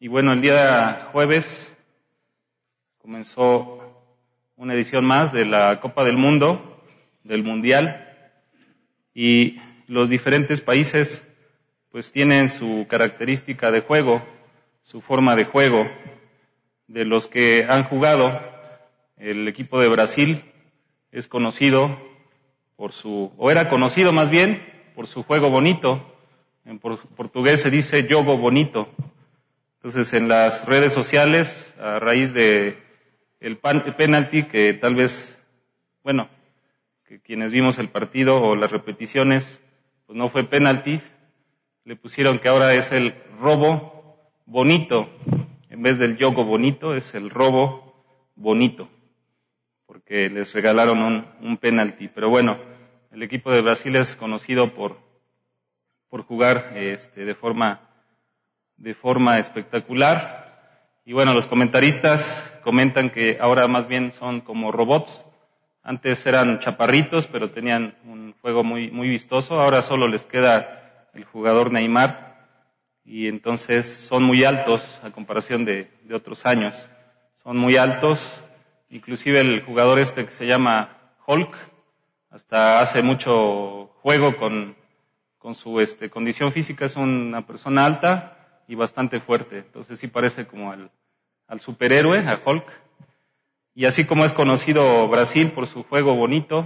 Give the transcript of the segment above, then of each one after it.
Y bueno, el día jueves comenzó una edición más de la Copa del Mundo, del Mundial, y los diferentes países pues tienen su característica de juego, su forma de juego. De los que han jugado, el equipo de Brasil es conocido era conocido más bien por su juego bonito. En portugués se dice jogo bonito. Entonces, en las redes sociales, a raíz de el penalti, que tal vez, que quienes vimos el partido o las repeticiones, pues no fue penalti, le pusieron que ahora es el robo bonito. En vez del jogo bonito, es el robo bonito, porque les regalaron un penalti. Pero bueno, el equipo de Brasil es conocido por jugar de forma espectacular. Y bueno, los comentaristas comentan que ahora más bien son como robots. Antes eran chaparritos, pero tenían un juego muy, muy vistoso. Ahora solo les queda el jugador Neymar. Y entonces son muy altos a comparación de otros años. Son muy altos. Inclusive el jugador que se llama Hulk, hasta hace mucho juego con su condición física, es una persona alta y bastante fuerte. Entonces sí parece como al superhéroe, a Hulk. Y así como es conocido Brasil por su juego bonito,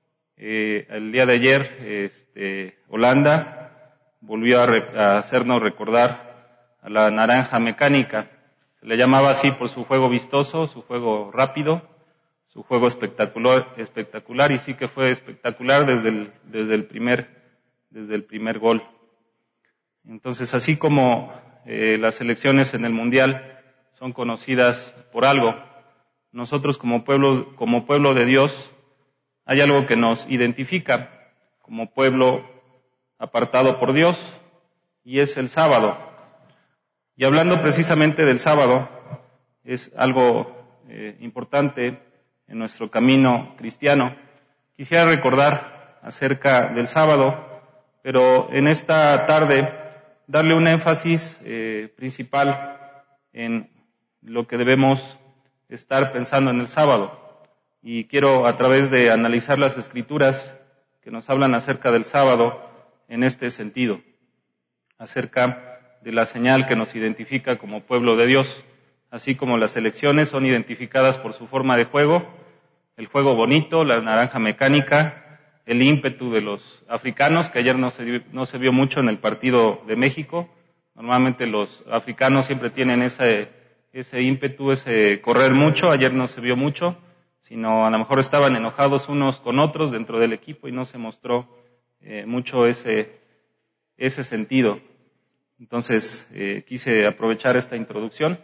el día de ayer Holanda volvió a hacernos recordar a la naranja mecánica. Se le llamaba así por su juego vistoso, su juego rápido, su juego espectacular, y sí que fue espectacular desde el primer gol. Entonces, así como las selecciones en el Mundial son conocidas por algo, nosotros como pueblo de Dios, hay algo que nos identifica como pueblo apartado por Dios, y es el sábado. Y hablando precisamente del sábado, es algo importante en nuestro camino cristiano. Quisiera recordar acerca del sábado, pero en esta tarde darle un énfasis principal en lo que debemos estar pensando en el sábado. Y quiero, a través de analizar las escrituras que nos hablan acerca del sábado, en este sentido, acerca de la señal que nos identifica como pueblo de Dios, así como las elecciones son identificadas por su forma de juego, el juego bonito, la naranja mecánica, el ímpetu de los africanos, que ayer no se vio mucho en el partido de México. Normalmente los africanos siempre tienen ese ímpetu, ese correr mucho. Ayer no se vio mucho, sino a lo mejor estaban enojados unos con otros dentro del equipo y no se mostró mucho ese sentido. Entonces, quise aprovechar esta introducción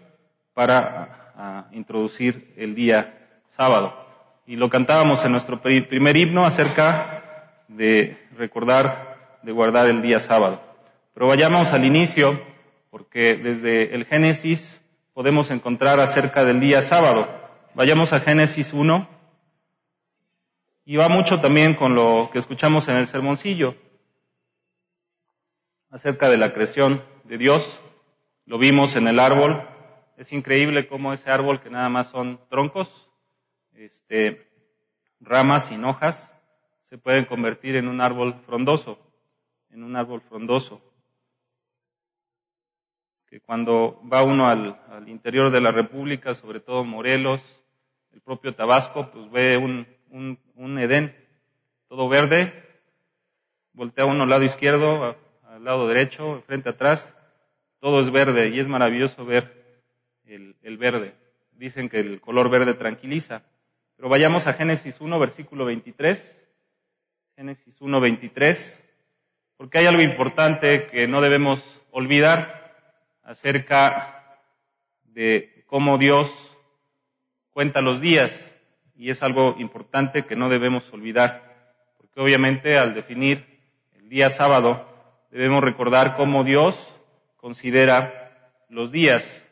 para introducir el día sábado. Y lo cantábamos en nuestro primer himno acerca de recordar, de guardar el día sábado. Pero vayamos al inicio, porque desde el Génesis podemos encontrar acerca del día sábado. Vayamos a Génesis 1, y va mucho también con lo que escuchamos en el sermoncillo, acerca de la creación de Dios. Lo vimos en el árbol. Es increíble cómo ese árbol, que nada más son troncos, ramas sin hojas, se pueden convertir en un árbol frondoso, que cuando va uno al interior de la República, sobre todo Morelos, el propio Tabasco, pues ve un Edén, todo verde. Voltea uno al lado izquierdo, al lado derecho, frente atrás, todo es verde, y es maravilloso ver el verde. Dicen que el color verde tranquiliza. Pero vayamos a Génesis 1, versículo 23. Génesis 1, 23. Porque hay algo importante que no debemos olvidar acerca de cómo Dios cuenta los días. Y es algo importante que no debemos olvidar. Porque obviamente al definir el día sábado, debemos recordar cómo Dios considera los días.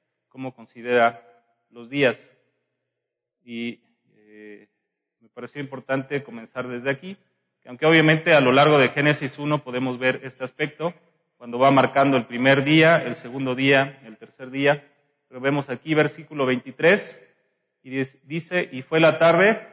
Y me pareció importante comenzar desde aquí, que aunque obviamente a lo largo de Génesis 1 podemos ver este aspecto, cuando va marcando el primer día, el segundo día, el tercer día. Pero vemos aquí versículo 23, y dice, y fue la tarde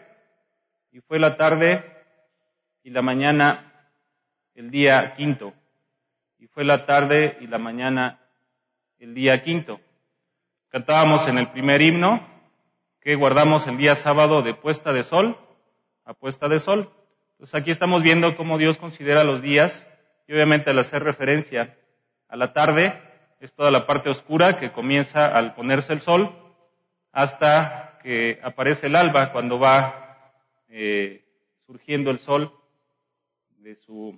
y la mañana el día quinto. Y fue la tarde y la mañana el día quinto. Cantábamos en el primer himno que guardamos el día sábado de puesta de sol a puesta de sol. Entonces aquí estamos viendo cómo Dios considera los días, y obviamente al hacer referencia a la tarde, es toda la parte oscura que comienza al ponerse el sol hasta que aparece el alba, cuando va surgiendo el sol de su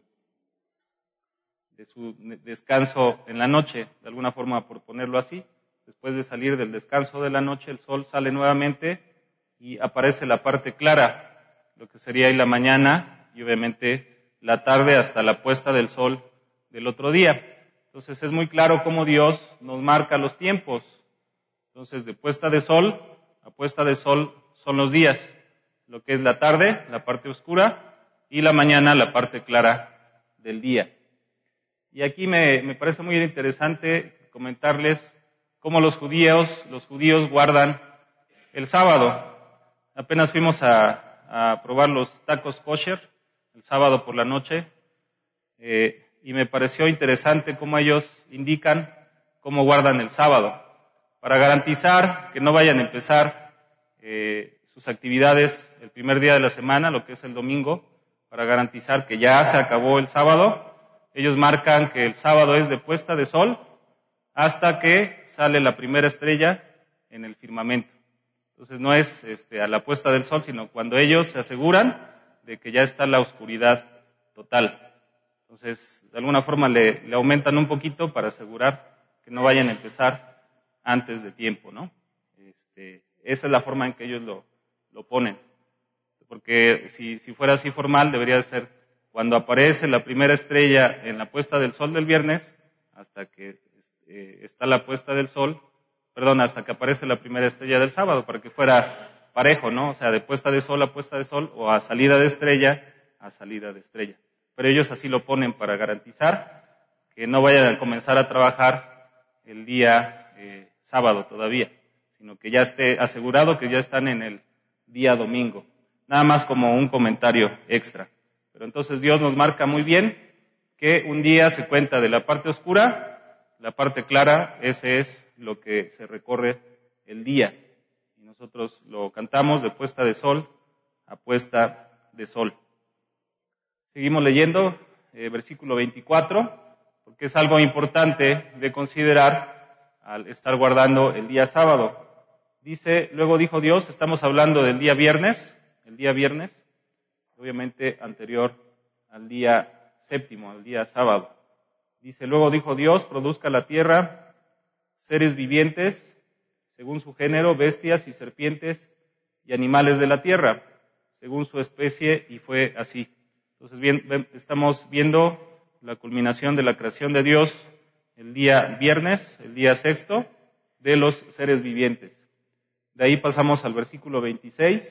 descanso en la noche, de alguna forma por ponerlo así. Después de salir del descanso de la noche, el sol sale nuevamente y aparece la parte clara, lo que sería ahí la mañana, y obviamente la tarde hasta la puesta del sol del otro día. Entonces es muy claro cómo Dios nos marca los tiempos. Entonces de puesta de sol a puesta de sol son los días, lo que es la tarde, la parte oscura, y la mañana, la parte clara del día. Y aquí me parece muy interesante comentarles cómo los judíos guardan el sábado. Apenas fuimos a probar los tacos kosher el sábado por la noche, y me pareció interesante cómo ellos indican cómo guardan el sábado, para garantizar que no vayan a empezar sus actividades el primer día de la semana, lo que es el domingo, para garantizar que ya se acabó el sábado. Ellos marcan que el sábado es de puesta de sol hasta que sale la primera estrella en el firmamento. Entonces no es a la puesta del sol, sino cuando ellos se aseguran de que ya está la oscuridad total. Entonces, de alguna forma le aumentan un poquito para asegurar que no vayan a empezar antes de tiempo, ¿no? Esa es la forma en que ellos lo ponen. Porque si fuera así formal, debería ser cuando aparece la primera estrella en la puesta del sol del viernes, hasta que está la puesta del sol, hasta que aparece la primera estrella del sábado, para que fuera parejo, ¿no? O sea, de puesta de sol a puesta de sol, o a salida de estrella a salida de estrella. Pero ellos así lo ponen para garantizar que no vayan a comenzar a trabajar el día sábado todavía, sino que ya esté asegurado que ya están en el día domingo. Nada más como un comentario extra. Pero entonces Dios nos marca muy bien que un día se cuenta de la parte oscura, la parte clara, ese es lo que se recorre el día. Y nosotros lo cantamos de puesta de sol a puesta de sol. Seguimos leyendo versículo 24, porque es algo importante de considerar al estar guardando el día sábado. Dice, luego dijo Dios, estamos hablando del día viernes, obviamente anterior al día séptimo, al día sábado. Dice, luego dijo Dios, produzca la tierra seres vivientes, según su género, bestias y serpientes y animales de la tierra, según su especie, y fue así. Entonces, bien, estamos viendo la culminación de la creación de Dios el día viernes, el día sexto, de los seres vivientes. De ahí pasamos al versículo 26,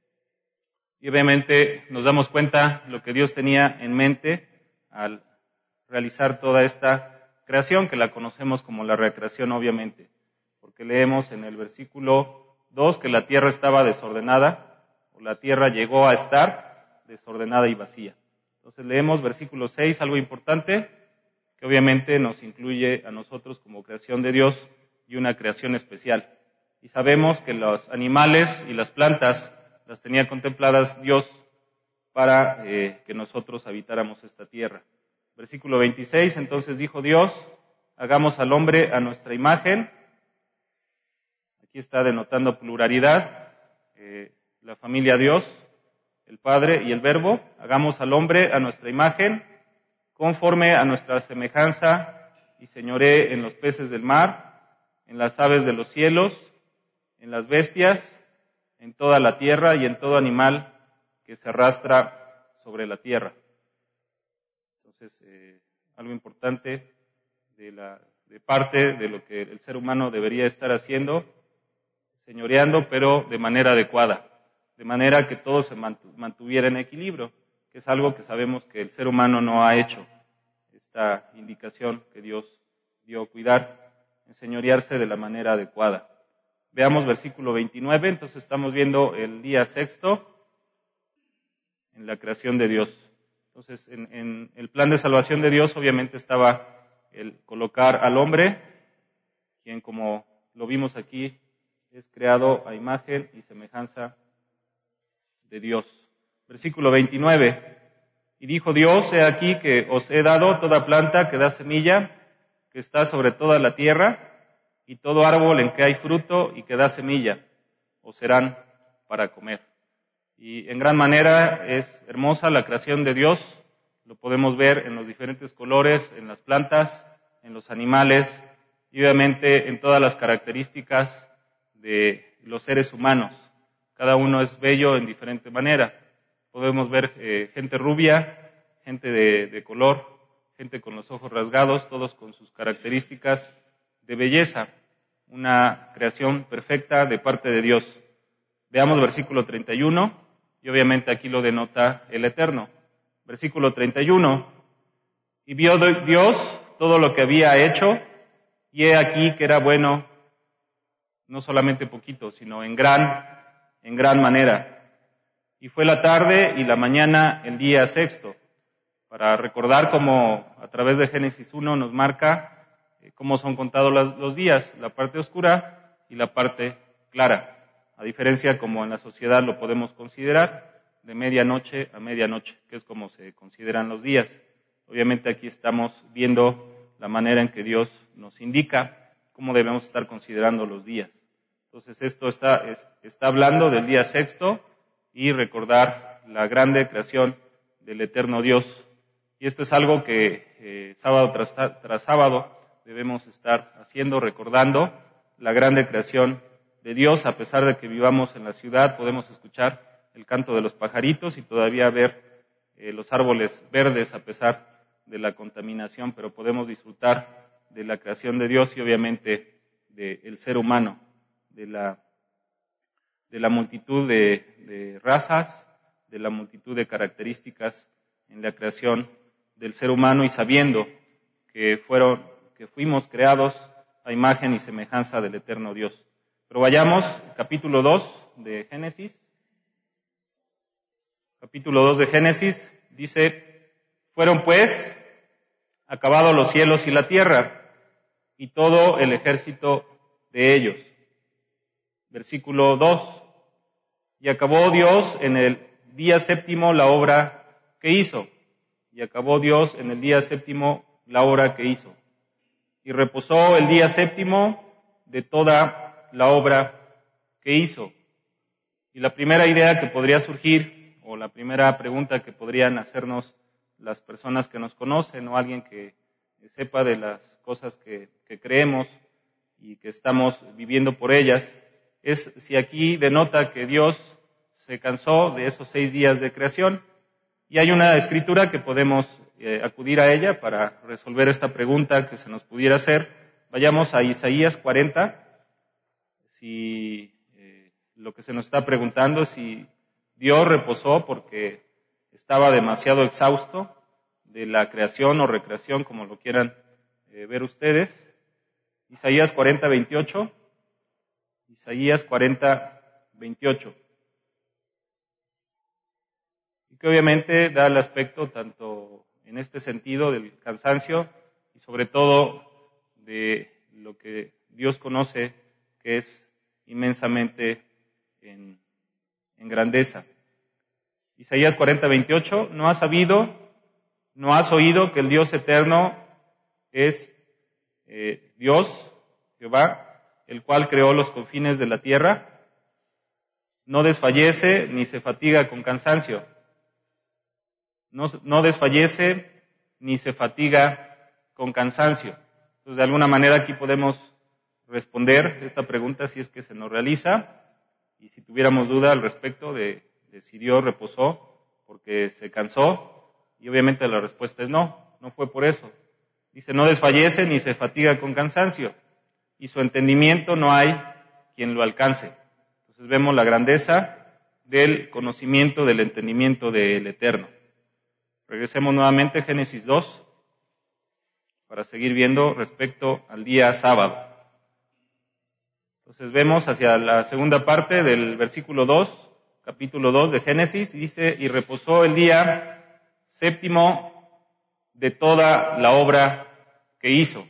y obviamente nos damos cuenta lo que Dios tenía en mente al realizar toda esta creación, que la conocemos como la recreación, obviamente, porque leemos en el versículo 2 que la tierra estaba desordenada, o la tierra llegó a estar desordenada y vacía. Entonces leemos versículo 6, algo importante, que obviamente nos incluye a nosotros como creación de Dios y una creación especial. Y sabemos que los animales y las plantas las tenía contempladas Dios para que nosotros habitáramos esta tierra. Versículo 26, entonces dijo Dios, hagamos al hombre a nuestra imagen. Aquí está denotando pluralidad, la familia Dios, el Padre y el Verbo. Hagamos al hombre a nuestra imagen, conforme a nuestra semejanza, y señoree en los peces del mar, en las aves de los cielos, en las bestias, en toda la tierra y en todo animal que se arrastra sobre la tierra. Entonces, algo importante de parte de lo que el ser humano debería estar haciendo, señoreando, pero de manera adecuada, de manera que todo se mantuviera en equilibrio, que es algo que sabemos que el ser humano no ha hecho. esta indicación que Dios dio, cuidar, enseñorearse de la manera adecuada. Veamos versículo 29, entonces estamos viendo el día sexto en la creación de Dios. Entonces, en el plan de salvación de Dios obviamente estaba el colocar al hombre, quien como lo vimos aquí, es creado a imagen y semejanza de Dios. Versículo 29. Y dijo Dios, he aquí que os he dado toda planta que da semilla, que está sobre toda la tierra, y todo árbol en que hay fruto y que da semilla, os serán para comer. Y en gran manera es hermosa la creación de Dios, lo podemos ver en los diferentes colores, en las plantas, en los animales, y obviamente en todas las características de los seres humanos. Cada uno es bello en diferente manera. Podemos ver gente rubia, gente de color, gente con los ojos rasgados, todos con sus características de belleza. Una creación perfecta de parte de Dios. Veamos versículo 31, y obviamente aquí lo denota el Eterno. Versículo 31. Y vio Dios todo lo que había hecho, y he aquí que era bueno, no solamente poquito, sino en gran manera. Y fue la tarde y la mañana el día sexto, para recordar cómo a través de Génesis 1 nos marca cómo son contados los días, la parte oscura y la parte clara, a diferencia como en la sociedad lo podemos considerar, de medianoche a medianoche, que es como se consideran los días. Obviamente aquí estamos viendo la manera en que Dios nos indica cómo debemos estar considerando los días. Entonces esto está hablando del día sexto y recordar la grande creación del eterno Dios. Y esto es algo que sábado tras sábado debemos estar haciendo, recordando la grande creación de Dios. A pesar de que vivamos en la ciudad, podemos escuchar el canto de los pajaritos y todavía ver los árboles verdes a pesar de la contaminación, pero podemos disfrutar de la creación de Dios y obviamente del ser humano, de la multitud de razas, de la multitud de características en la creación del ser humano y sabiendo que fuimos creados a imagen y semejanza del eterno Dios. Pero vayamos, capítulo 2 de Génesis. Capítulo 2 de Génesis dice, fueron pues acabados los cielos y la tierra y todo el ejército de ellos. Versículo 2. Y acabó Dios en el día séptimo la obra que hizo. Y acabó Dios en el día séptimo la obra que hizo. Y reposó el día séptimo de toda la obra que hizo. Y la primera idea que podría surgir, o la primera pregunta que podrían hacernos las personas que nos conocen, o alguien que sepa de las cosas que creemos y que estamos viviendo por ellas, es si aquí denota que Dios se cansó de esos 6 días de creación. Y hay una escritura que podemos acudir a ella para resolver esta pregunta que se nos pudiera hacer. Vayamos a Isaías 40. Si lo que se nos está preguntando es si Dios reposó porque estaba demasiado exhausto de la creación o recreación, como lo quieran ver ustedes. Isaías 40, 28. Isaías 40, 28. Y que obviamente da el aspecto tanto en este sentido del cansancio y sobre todo de lo que Dios conoce que es inmensamente en grandeza. Isaías 40, 28, ¿no has oído que el Dios eterno es Dios, Jehová, el cual creó los confines de la tierra? No desfallece ni se fatiga con cansancio. No desfallece ni se fatiga con cansancio. Entonces, de alguna manera aquí podemos responder esta pregunta si es que se nos realiza y si tuviéramos duda al respecto de si Dios reposó porque se cansó, y obviamente la respuesta es no fue por eso. Dice, no desfallece ni se fatiga con cansancio, y su entendimiento no hay quien lo alcance. Entonces vemos la grandeza del conocimiento, del entendimiento del Eterno. Regresemos nuevamente a Génesis 2. para seguir viendo respecto al día sábado. Entonces vemos hacia la segunda parte del versículo 2, capítulo 2 de Génesis, dice, y reposó el día séptimo de toda la obra que hizo.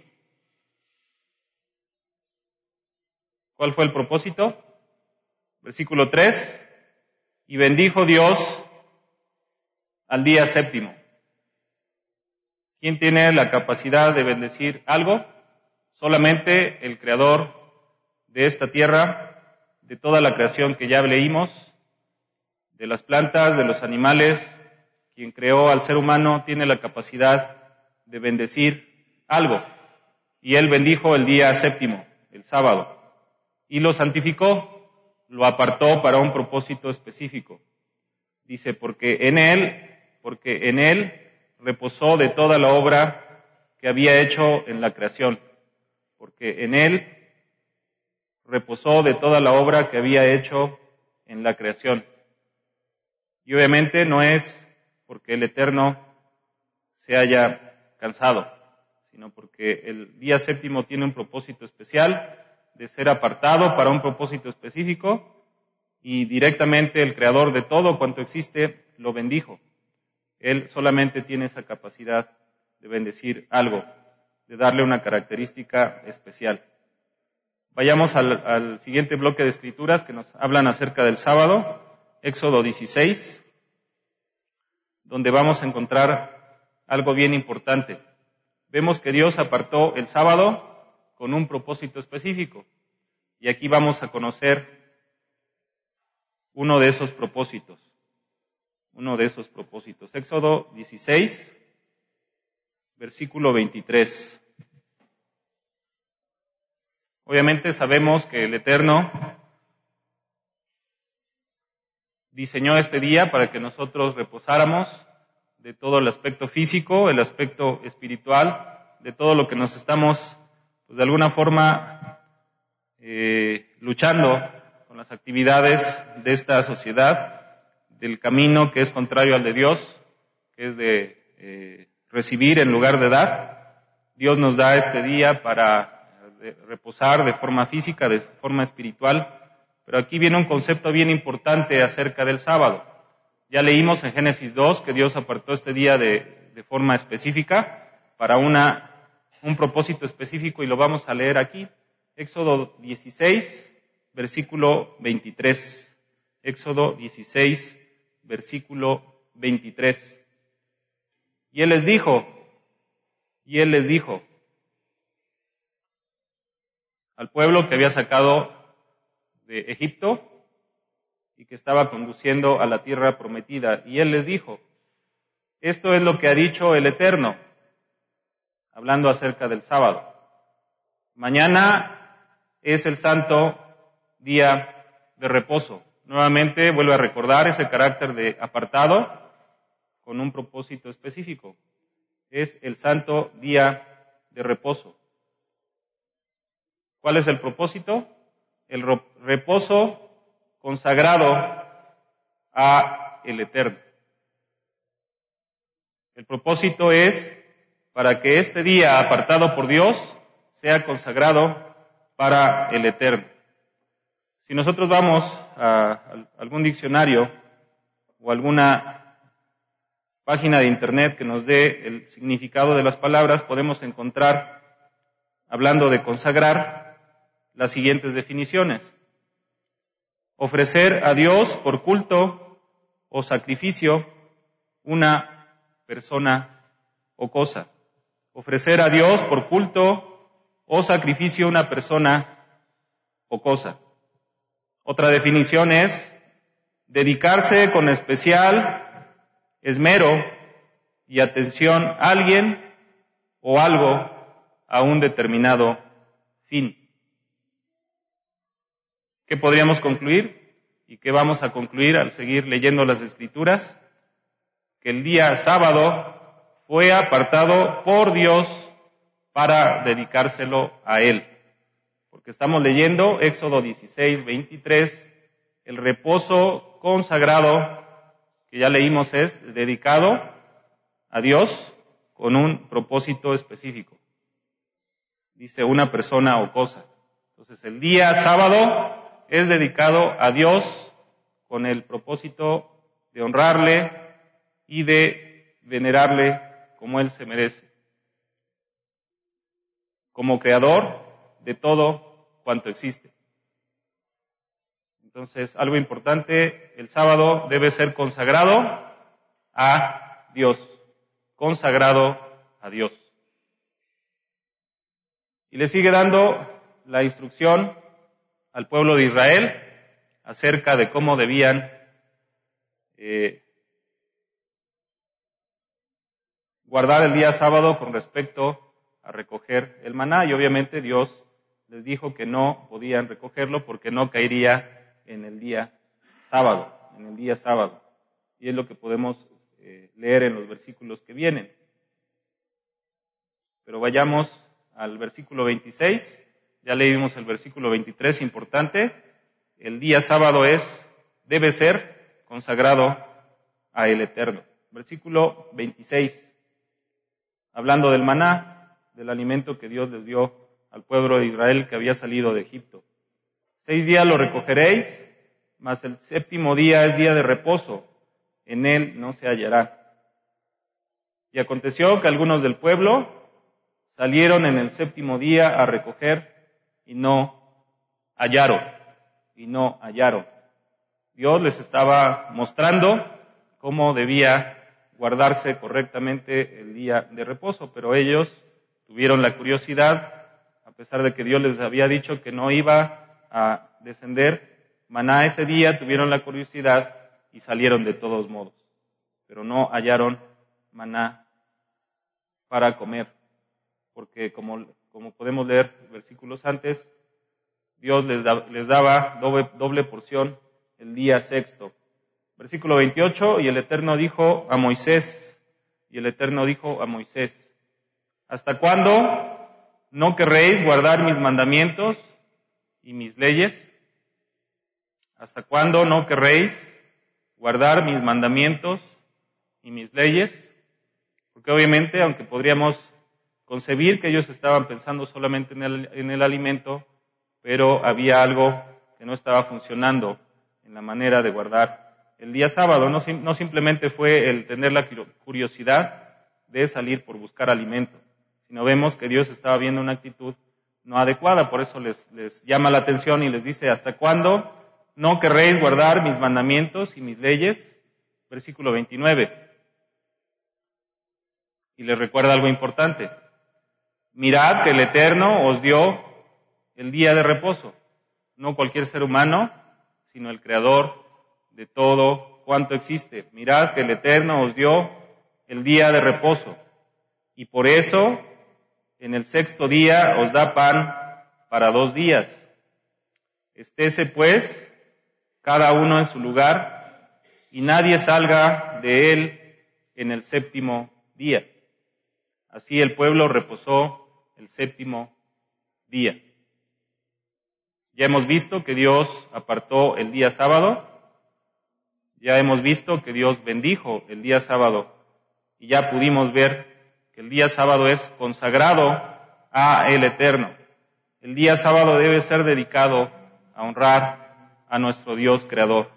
¿Cuál fue el propósito? Versículo 3, y bendijo Dios al día séptimo. ¿Quién tiene la capacidad de bendecir algo? Solamente el Creador de esta tierra, de toda la creación que ya leímos, de las plantas, de los animales. Quien creó al ser humano tiene la capacidad de bendecir algo. Y Él bendijo el día séptimo, el sábado, y lo santificó, lo apartó para un propósito específico. Dice, porque en Él reposó de toda la obra que había hecho en la creación. Porque en Él reposó de toda la obra que había hecho en la creación. Y obviamente no es porque el Eterno se haya cansado, sino porque el día séptimo tiene un propósito especial de ser apartado para un propósito específico, y directamente el Creador de todo cuanto existe lo bendijo. Él solamente tiene esa capacidad de bendecir algo, de darle una característica especial. Vayamos al siguiente bloque de escrituras que nos hablan acerca del sábado, Éxodo 16, donde vamos a encontrar algo bien importante. Vemos que Dios apartó el sábado con un propósito específico, y aquí vamos a conocer uno de esos propósitos. Éxodo 16, versículo 23. Obviamente sabemos que el Eterno diseñó este día para que nosotros reposáramos de todo el aspecto físico, el aspecto espiritual, de todo lo que nos estamos, pues de alguna forma, luchando con las actividades de esta sociedad, del camino que es contrario al de Dios, que es de recibir en lugar de dar. Dios nos da este día para reposar de forma física, de forma espiritual, pero aquí viene un concepto bien importante acerca del sábado. Ya leímos en Génesis 2 que Dios apartó este día de forma específica para un propósito específico, y lo vamos a leer aquí. Éxodo 16, versículo 23. Éxodo 16, versículo 23. Y Él les dijo al pueblo que había sacado de Egipto y que estaba conduciendo a la tierra prometida, y Él les dijo, esto es lo que ha dicho el Eterno, hablando acerca del sábado. Mañana es el santo día de reposo. Nuevamente vuelve a recordar ese carácter de apartado con un propósito específico. Es el santo día de reposo. ¿Cuál es el propósito? El reposo consagrado a el Eterno. El propósito es para que este día apartado por Dios sea consagrado para el Eterno. Si nosotros vamos a algún diccionario o alguna página de internet que nos dé el significado de las palabras, podemos encontrar, hablando de consagrar, las siguientes definiciones. Ofrecer a Dios por culto o sacrificio una persona o cosa. Ofrecer a Dios por culto o sacrificio una persona o cosa. Otra definición es dedicarse con especial esmero y atención a alguien o algo a un determinado fin. ¿Qué podríamos concluir? ¿Y qué vamos a concluir al seguir leyendo las Escrituras? Que el día sábado fue apartado por Dios para dedicárselo a Él. Porque estamos leyendo Éxodo 16, 23, el reposo consagrado, que ya leímos, es dedicado a Dios con un propósito específico. dice una persona o cosa. Entonces el día sábado es dedicado a Dios con el propósito de honrarle y de venerarle como Él se merece, como creador de todo cuanto existe. Entonces, algo importante, el sábado debe ser consagrado a Dios, consagrado a Dios. Y le sigue dando la instrucción al pueblo de Israel acerca de cómo debían guardar el día sábado con respecto a recoger el maná, y obviamente Dios les dijo que no podían recogerlo porque no caería en el día sábado, Y es lo que podemos leer en los versículos que vienen. Pero vayamos al versículo 26, ya leímos el versículo 23, importante. El día sábado debe ser consagrado a el Eterno. Versículo 26. Hablando del maná, del alimento que Dios les dio al pueblo de Israel que había salido de Egipto. 6 días lo recogeréis, mas el 7º día es día de reposo, en él no se hallará. Y aconteció que algunos del pueblo salieron en el 7º día a recoger y no hallaron. Dios les estaba mostrando cómo debía guardarse correctamente el día de reposo, pero ellos tuvieron la curiosidad, a pesar de que Dios les había dicho que no iba a descender maná ese día, tuvieron la curiosidad y salieron de todos modos, pero no hallaron maná para comer, porque como podemos leer versículos antes, Dios les daba doble porción el día sexto. Versículo 28, y el Eterno dijo a Moisés, ¿hasta cuándo no querréis guardar mis mandamientos y mis leyes? ¿Hasta cuándo no querréis guardar mis mandamientos y mis leyes? Porque obviamente, aunque podríamos concebir que ellos estaban pensando solamente en el alimento, pero había algo que no estaba funcionando en la manera de guardar el día sábado. No simplemente fue el tener la curiosidad de salir por buscar alimento, sino vemos que Dios estaba viendo una actitud no adecuada. Por eso les llama la atención y les dice, ¿hasta cuándo no querréis guardar mis mandamientos y mis leyes? Versículo 29. Y les recuerda algo importante. Mirad que el Eterno os dio el día de reposo, no cualquier ser humano, sino el Creador de todo cuanto existe. Mirad que el Eterno os dio el día de reposo, y por eso en el 6º día os da pan para 2 días. Estése pues cada uno en su lugar, y nadie salga de él en el 7º día. Así el pueblo reposó el 7º día. Ya hemos visto que Dios apartó el día sábado, ya hemos visto que Dios bendijo el día sábado, y ya pudimos ver que el día sábado es consagrado a el Eterno. El día sábado debe ser dedicado a honrar a nuestro Dios Creador.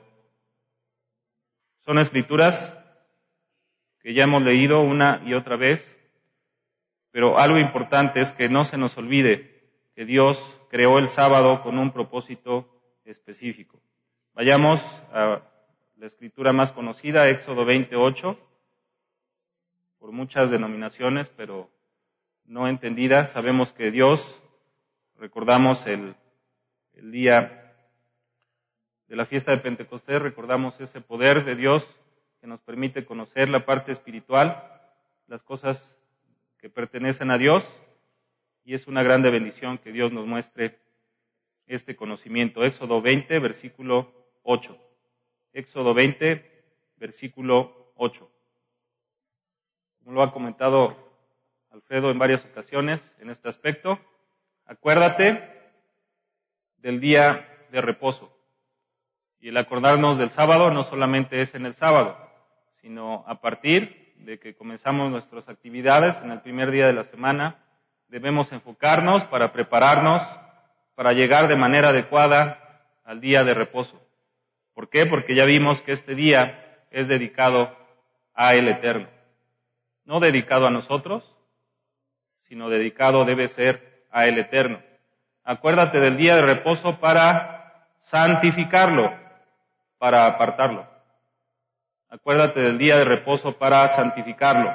Son escrituras que ya hemos leído una y otra vez, pero algo importante es que no se nos olvide que Dios creó el sábado con un propósito específico. Vayamos a la escritura más conocida, Éxodo 28, por muchas denominaciones, pero no entendidas. Sabemos que Dios, recordamos el día de la fiesta de Pentecostés, recordamos ese poder de Dios que nos permite conocer la parte espiritual, las cosas que pertenecen a Dios, y es una grande bendición que Dios nos muestre este conocimiento. Éxodo 20, versículo 8. Éxodo 20, versículo 8. Como lo ha comentado Alfredo en varias ocasiones en este aspecto, acuérdate del día de reposo. Y el acordarnos del sábado no solamente es en el sábado, sino a partir de que comenzamos nuestras actividades en el primer día de la semana, debemos enfocarnos para prepararnos para llegar de manera adecuada al día de reposo. ¿Por qué? Porque ya vimos que este día es dedicado a el Eterno. No dedicado a nosotros, sino dedicado debe ser a el Eterno. Acuérdate del día de reposo para santificarlo, para apartarlo. Acuérdate del día de reposo para santificarlo.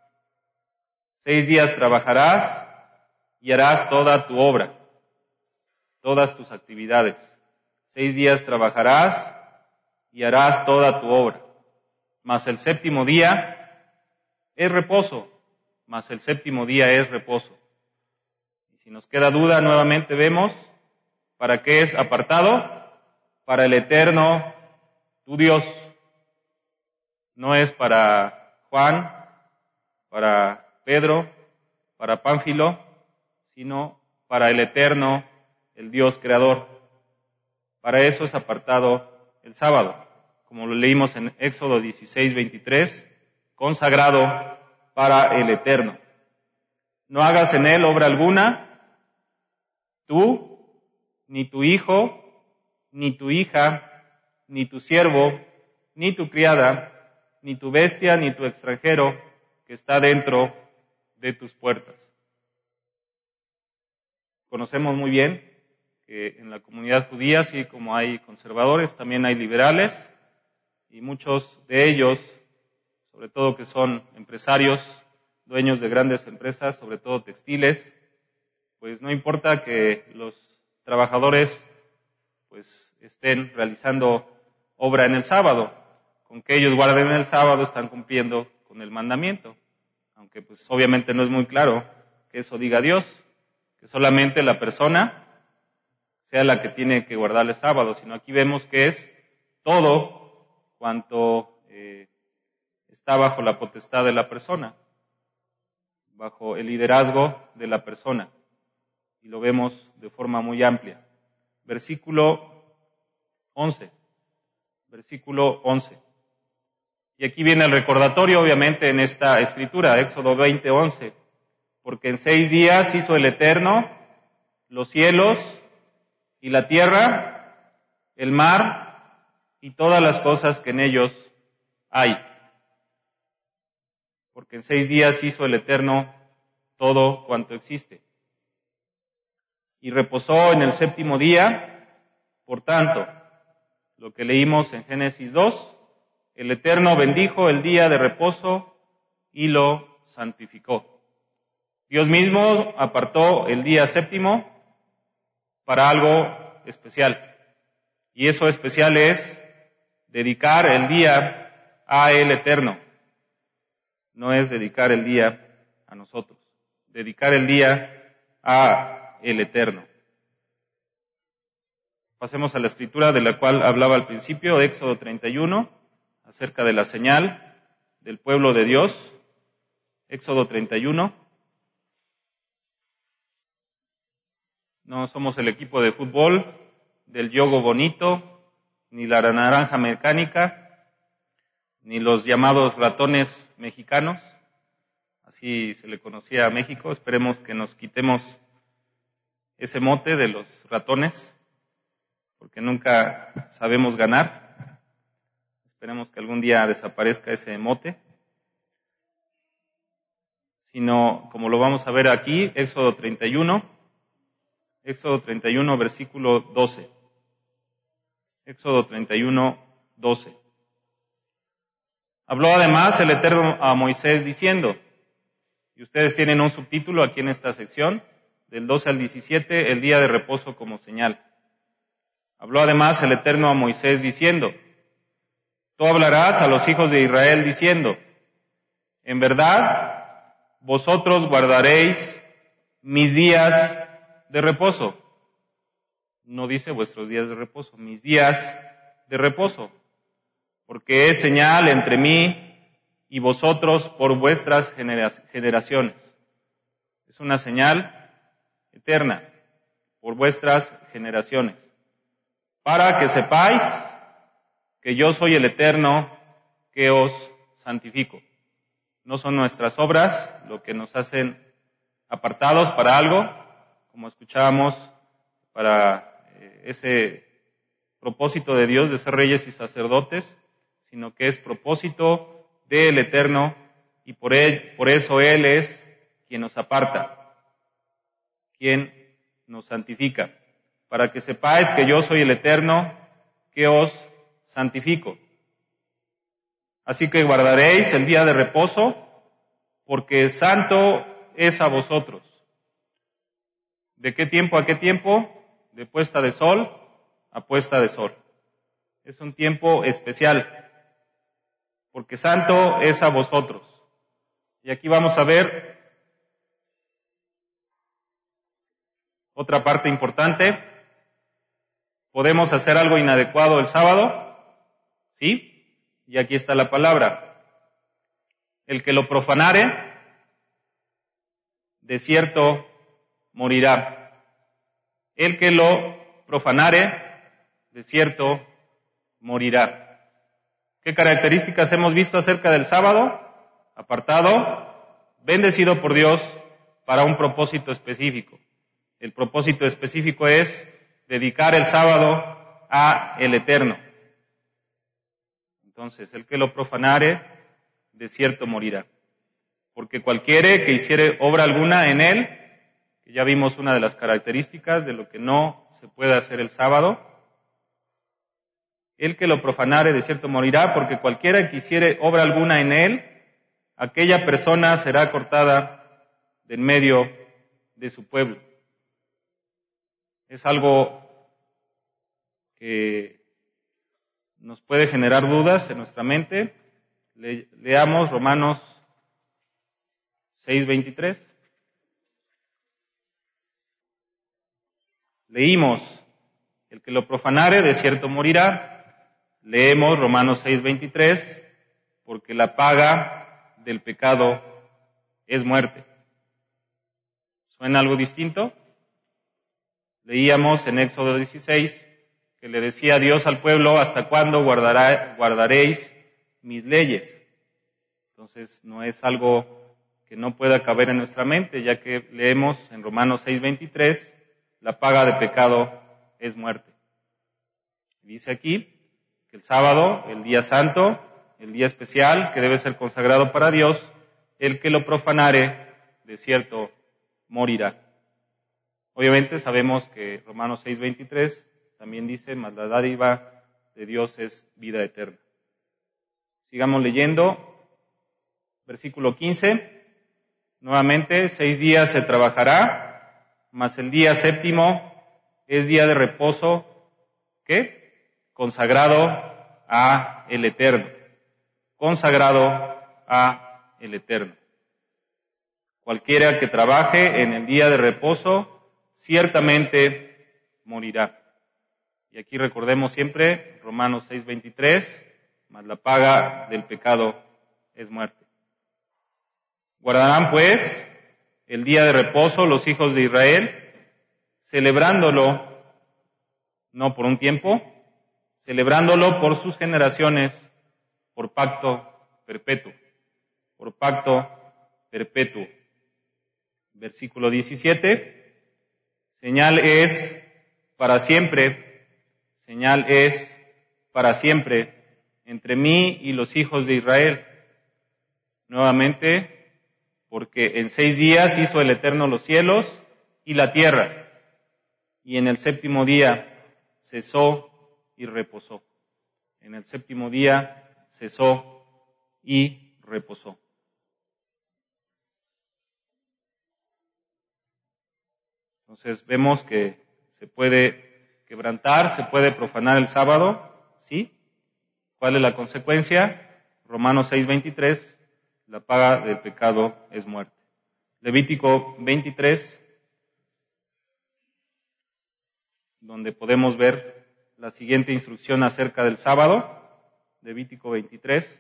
6 días trabajarás y harás toda tu obra, todas tus actividades. 6 días trabajarás y harás toda tu obra. Mas el séptimo día es reposo, mas el séptimo día es reposo. Y si nos queda duda, nuevamente vemos para qué es apartado, para el Eterno, tu Dios. No es para Juan, para Pedro, para Pánfilo, sino para el Eterno, el Dios creador. Para eso es apartado el sábado, como lo leímos en Éxodo 16:23, consagrado para el Eterno. No hagas en él obra alguna, tú, ni tu hijo, ni tu hija, ni tu siervo, ni tu criada, ni tu bestia, ni tu extranjero que está dentro de tus puertas. Conocemos muy bien que en la comunidad judía, así como hay conservadores, también hay liberales, y muchos de ellos, sobre todo que son empresarios, dueños de grandes empresas, sobre todo textiles, pues no importa que los trabajadores pues estén realizando obra en el sábado, con que ellos guarden el sábado están cumpliendo con el mandamiento, aunque pues obviamente no es muy claro que eso diga Dios, que solamente la persona sea la que tiene que guardar el sábado, sino aquí vemos que es todo cuanto está bajo la potestad de la persona, bajo el liderazgo de la persona, y lo vemos de forma muy amplia. Versículo 11. Y aquí viene el recordatorio, obviamente, en esta escritura, Éxodo 20:11. Porque en 6 días hizo el Eterno los cielos y la tierra, el mar y todas las cosas que en ellos hay. Porque en 6 días hizo el Eterno todo cuanto existe. Y reposó en el séptimo día, por tanto, lo que leímos en Génesis 2, el Eterno bendijo el día de reposo y lo santificó. Dios mismo apartó el día séptimo para algo especial. Y eso especial es dedicar el día a el Eterno. No es dedicar el día a nosotros. Dedicar el día a el Eterno. Pasemos a la escritura de la cual hablaba al principio, Éxodo 31, acerca de la señal del pueblo de Dios. Éxodo 31. No somos el equipo de fútbol del yogo bonito, ni la naranja mecánica, ni los llamados ratones mexicanos. Así se le conocía a México. Esperemos que nos quitemos ese mote de los ratones, porque nunca sabemos ganar. Esperemos que algún día desaparezca ese mote. Sino, como lo vamos a ver aquí, Éxodo 31, versículo 12. Éxodo 31, 12. Habló además el Eterno a Moisés diciendo, y ustedes tienen un subtítulo aquí en esta sección, del 12 al 17, el día de reposo como señal. Habló además el Eterno a Moisés diciendo, tú hablarás a los hijos de Israel diciendo, en verdad, vosotros guardaréis mis días de reposo. No dice vuestros días de reposo, mis días de reposo, porque es señal entre mí y vosotros por vuestras generaciones. Es una señal eterna por vuestras generaciones, para que sepáis que yo soy el Eterno que os santifico. No son nuestras obras lo que nos hacen apartados para algo, como escuchábamos, para ese propósito de Dios de ser reyes y sacerdotes, sino que es propósito del Eterno, y por eso Él es quien nos aparta, quien nos santifica, para que sepáis que yo soy el Eterno, que os santifico. Así que guardaréis el día de reposo, porque santo es a vosotros. ¿De qué tiempo a qué tiempo? De puesta de sol a puesta de sol. Es un tiempo especial, porque santo es a vosotros. Y aquí vamos a ver otra parte importante. ¿Podemos hacer algo inadecuado el sábado? ¿Sí? Y aquí está la palabra. El que lo profanare, de cierto morirá. El que lo profanare, de cierto morirá. ¿Qué características hemos visto acerca del sábado? Apartado, bendecido por Dios para un propósito específico. El propósito específico es dedicar el sábado a el Eterno. Entonces, el que lo profanare, de cierto morirá. Porque cualquiera que hiciere obra alguna en él, que ya vimos una de las características de lo que no se puede hacer el sábado, el que lo profanare, de cierto morirá, porque cualquiera que hiciere obra alguna en él, aquella persona será cortada de en medio de su pueblo. Es algo que nos puede generar dudas en nuestra mente. Leamos Romanos 6:23. Leímos, el que lo profanare, de cierto morirá. Leemos Romanos 6:23, porque la paga del pecado es muerte. ¿Suena algo distinto? Leíamos en Éxodo 16, que le decía Dios al pueblo, ¿hasta cuándo guardaréis mis leyes? Entonces no es algo que no pueda caber en nuestra mente, ya que leemos en Romanos 6:23, la paga de pecado es muerte. Dice aquí que el sábado, el día santo, el día especial que debe ser consagrado para Dios, el que lo profanare, de cierto morirá. Obviamente sabemos que Romanos 6:23 también dice, mas la dádiva de Dios es vida eterna. Sigamos leyendo, versículo 15, nuevamente, 6 días se trabajará, mas el día séptimo es día de reposo, ¿qué? Consagrado a el Eterno. Consagrado a el Eterno. Cualquiera que trabaje en el día de reposo, ciertamente morirá. Y aquí recordemos siempre Romanos 6:23, mas la paga del pecado es muerte. Guardarán pues el día de reposo los hijos de Israel, celebrándolo no por un tiempo, celebrándolo por sus generaciones, por pacto perpetuo, por pacto perpetuo. Versículo 17, señal es para siempre, señal es para siempre entre mí y los hijos de Israel. Nuevamente, porque en 6 días hizo el Eterno los cielos y la tierra, y en el séptimo día cesó y reposó. En el séptimo día cesó y reposó. Entonces vemos que se puede quebrantar, se puede profanar el sábado, ¿sí? ¿Cuál es la consecuencia? Romanos 6:23, la paga del pecado es muerte. Levítico 23, donde podemos ver la siguiente instrucción acerca del sábado, Levítico 23,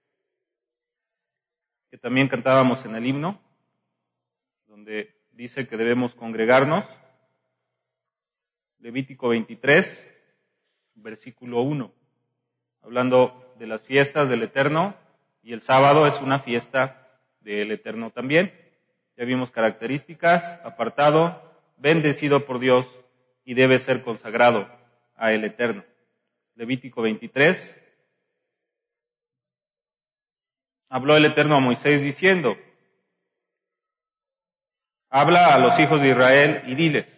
que también cantábamos en el himno, donde dice que debemos congregarnos. Levítico 23, versículo 1, hablando de las fiestas del Eterno, y el sábado es una fiesta del Eterno también. Ya vimos características: apartado, bendecido por Dios y debe ser consagrado a el Eterno. Levítico 23. Habló el Eterno a Moisés diciendo: habla a los hijos de Israel y diles: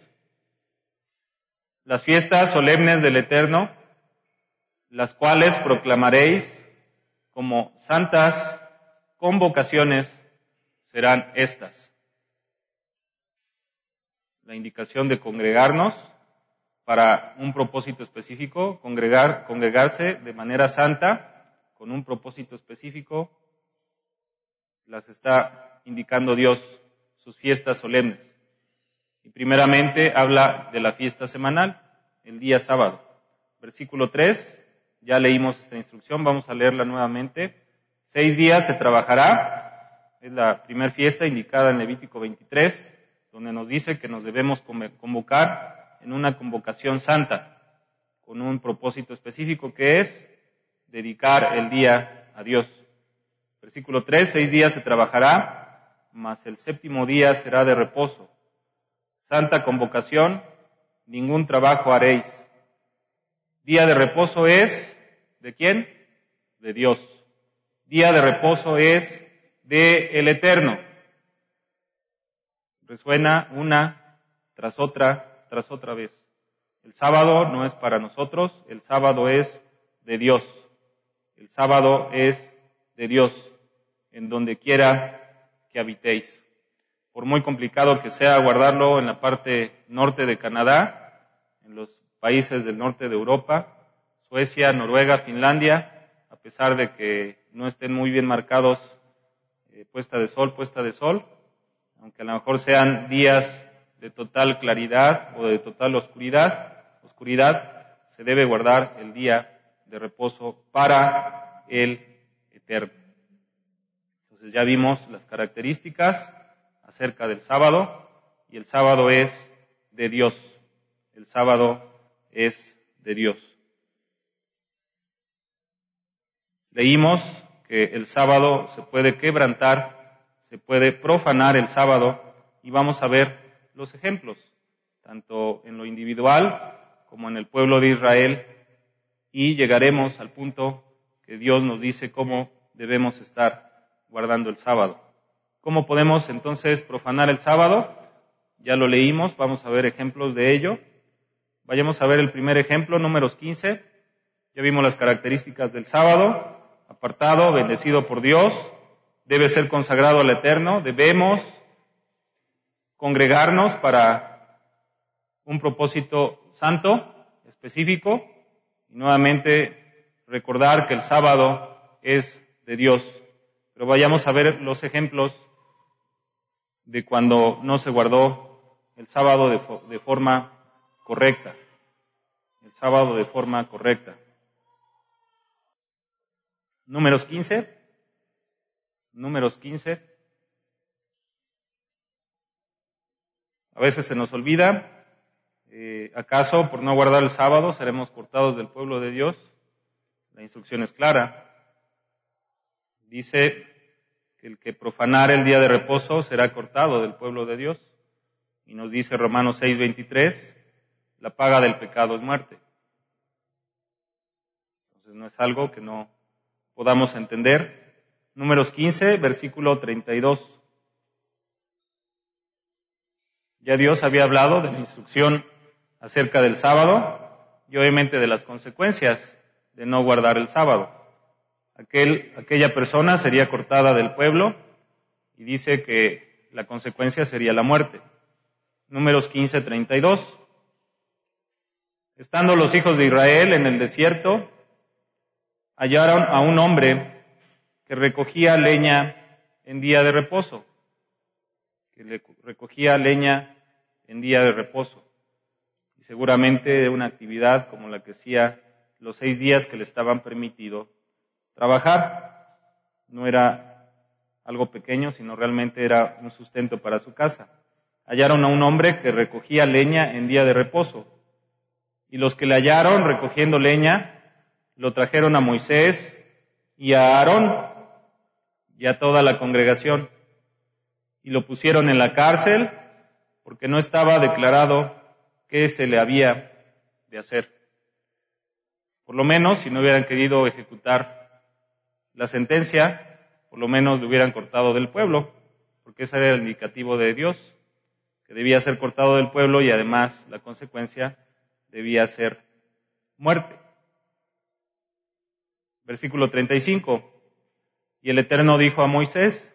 las fiestas solemnes del Eterno, las cuales proclamaréis como santas convocaciones, serán estas. La indicación de congregarnos para un propósito específico, congregarse de manera santa, con un propósito específico, las está indicando Dios, sus fiestas solemnes. Y primeramente habla de la fiesta semanal, el día sábado. Versículo 3, ya leímos esta instrucción, vamos a leerla nuevamente. 6 días se trabajará, es la primera fiesta indicada en Levítico 23, donde nos dice que nos debemos convocar en una convocación santa, con un propósito específico que es dedicar el día a Dios. Versículo 3, 6 días se trabajará, mas el 7º día será de reposo. Santa convocación, ningún trabajo haréis. Día de reposo es, ¿de quién? De Dios. Día de reposo es de el Eterno. Resuena una tras otra vez. El sábado no es para nosotros, el sábado es de Dios. El sábado es de Dios, en donde quiera que habitéis. Por muy complicado que sea guardarlo en la parte norte de Canadá, en los países del norte de Europa, Suecia, Noruega, Finlandia, a pesar de que no estén muy bien marcados puesta de sol, aunque a lo mejor sean días de total claridad o de total oscuridad, se debe guardar el día de reposo para el Eterno. Entonces ya vimos las características acerca del sábado, y el sábado es de Dios. El sábado es de Dios. Leímos que el sábado se puede quebrantar, se puede profanar el sábado, y vamos a ver los ejemplos, tanto en lo individual como en el pueblo de Israel, y llegaremos al punto que Dios nos dice cómo debemos estar guardando el sábado. ¿Cómo podemos entonces profanar el sábado? Ya lo leímos, vamos a ver ejemplos de ello. Vayamos a ver el primer ejemplo, Números 15. Ya vimos las características del sábado: apartado, bendecido por Dios, debe ser consagrado al Eterno, debemos congregarnos para un propósito santo, específico, y nuevamente recordar que el sábado es de Dios. Pero vayamos a ver los ejemplos de cuando no se guardó el sábado de forma correcta. El sábado de forma correcta. Números 15. A veces se nos olvida. ¿Acaso por no guardar el sábado seremos cortados del pueblo de Dios? La instrucción es clara. Dice que el que profanare el día de reposo será cortado del pueblo de Dios. Y nos dice Romanos 6:23, la paga del pecado es muerte. Entonces no es algo que no podamos entender. Números 15, versículo 32. Ya Dios había hablado de la instrucción acerca del sábado y obviamente de las consecuencias de no guardar el sábado. Aquella persona sería cortada del pueblo y dice que la consecuencia sería la muerte. Números 15:32. Estando los hijos de Israel en el desierto, hallaron a un hombre que recogía leña en día de reposo. Y seguramente una actividad como la que hacía los 6 días que le estaban permitido trabajar. No era algo pequeño, sino realmente era un sustento para su casa. Hallaron a un hombre que recogía leña en día de reposo. Y los que le hallaron recogiendo leña, lo trajeron a Moisés y a Aarón y a toda la congregación. y lo pusieron en la cárcel porque no estaba declarado qué se le había de hacer. Por lo menos, si no hubieran querido ejecutar la sentencia, por lo menos lo hubieran cortado del pueblo, porque ese era el indicativo de Dios, que debía ser cortado del pueblo y además la consecuencia debía ser muerte. Versículo 35. Y el Eterno dijo a Moisés: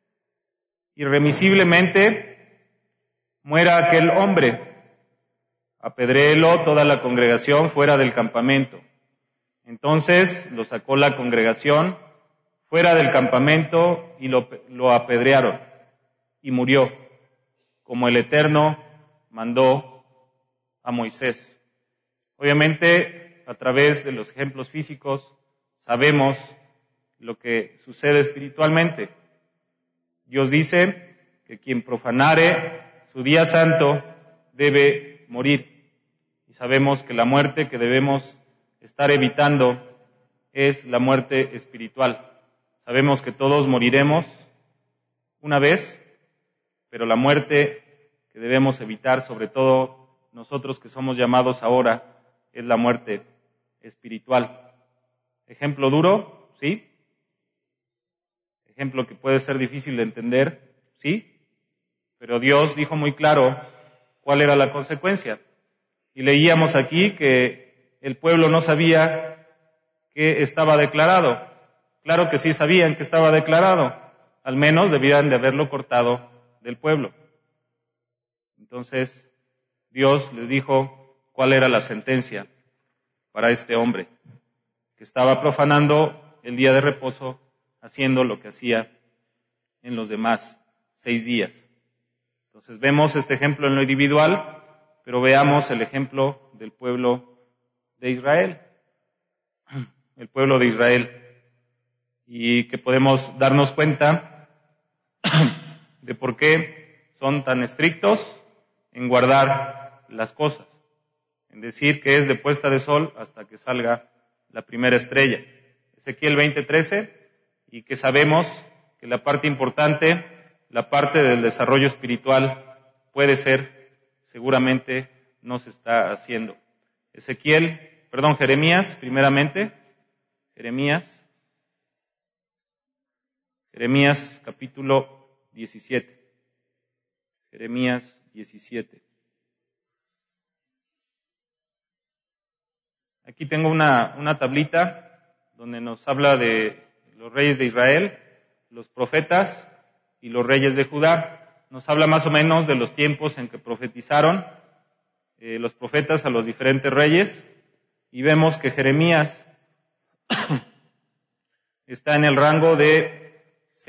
irremisiblemente muera aquel hombre, apedréelo toda la congregación fuera del campamento. Entonces lo sacó la congregación fuera del campamento y lo apedrearon, y murió, como el Eterno mandó a Moisés. Obviamente, a través de los ejemplos físicos, sabemos lo que sucede espiritualmente. Dios dice que quien profanare su día santo debe morir. Y sabemos que la muerte que debemos estar evitando es la muerte espiritual. Sabemos que todos moriremos una vez, pero la muerte que debemos evitar, sobre todo nosotros que somos llamados ahora, es la muerte espiritual. Ejemplo duro, ¿sí? Ejemplo que puede ser difícil de entender, ¿sí? Pero Dios dijo muy claro cuál era la consecuencia. Y leíamos aquí que el pueblo no sabía que estaba declarado. Claro que sí sabían que estaba declarado. Al menos debían de haberlo cortado del pueblo. Entonces, Dios les dijo cuál era la sentencia para este hombre, que estaba profanando el día de reposo, haciendo lo que hacía en los demás 6 días. Entonces vemos este ejemplo en lo individual, pero veamos el ejemplo del pueblo de Israel. El pueblo de Israel. Y que podemos darnos cuenta de por qué son tan estrictos en guardar las cosas. En decir que es de puesta de sol hasta que salga la primera estrella. Ezequiel 20:13, y que sabemos que la parte importante, la parte del desarrollo espiritual, puede ser, seguramente no se está haciendo. Jeremías, primeramente, Jeremías capítulo 17. Jeremías 17. Aquí tengo una tablita donde nos habla de los reyes de Israel, los profetas y los reyes de Judá. Nos habla más o menos de los tiempos en que profetizaron los profetas a los diferentes reyes, y vemos que Jeremías está en el rango de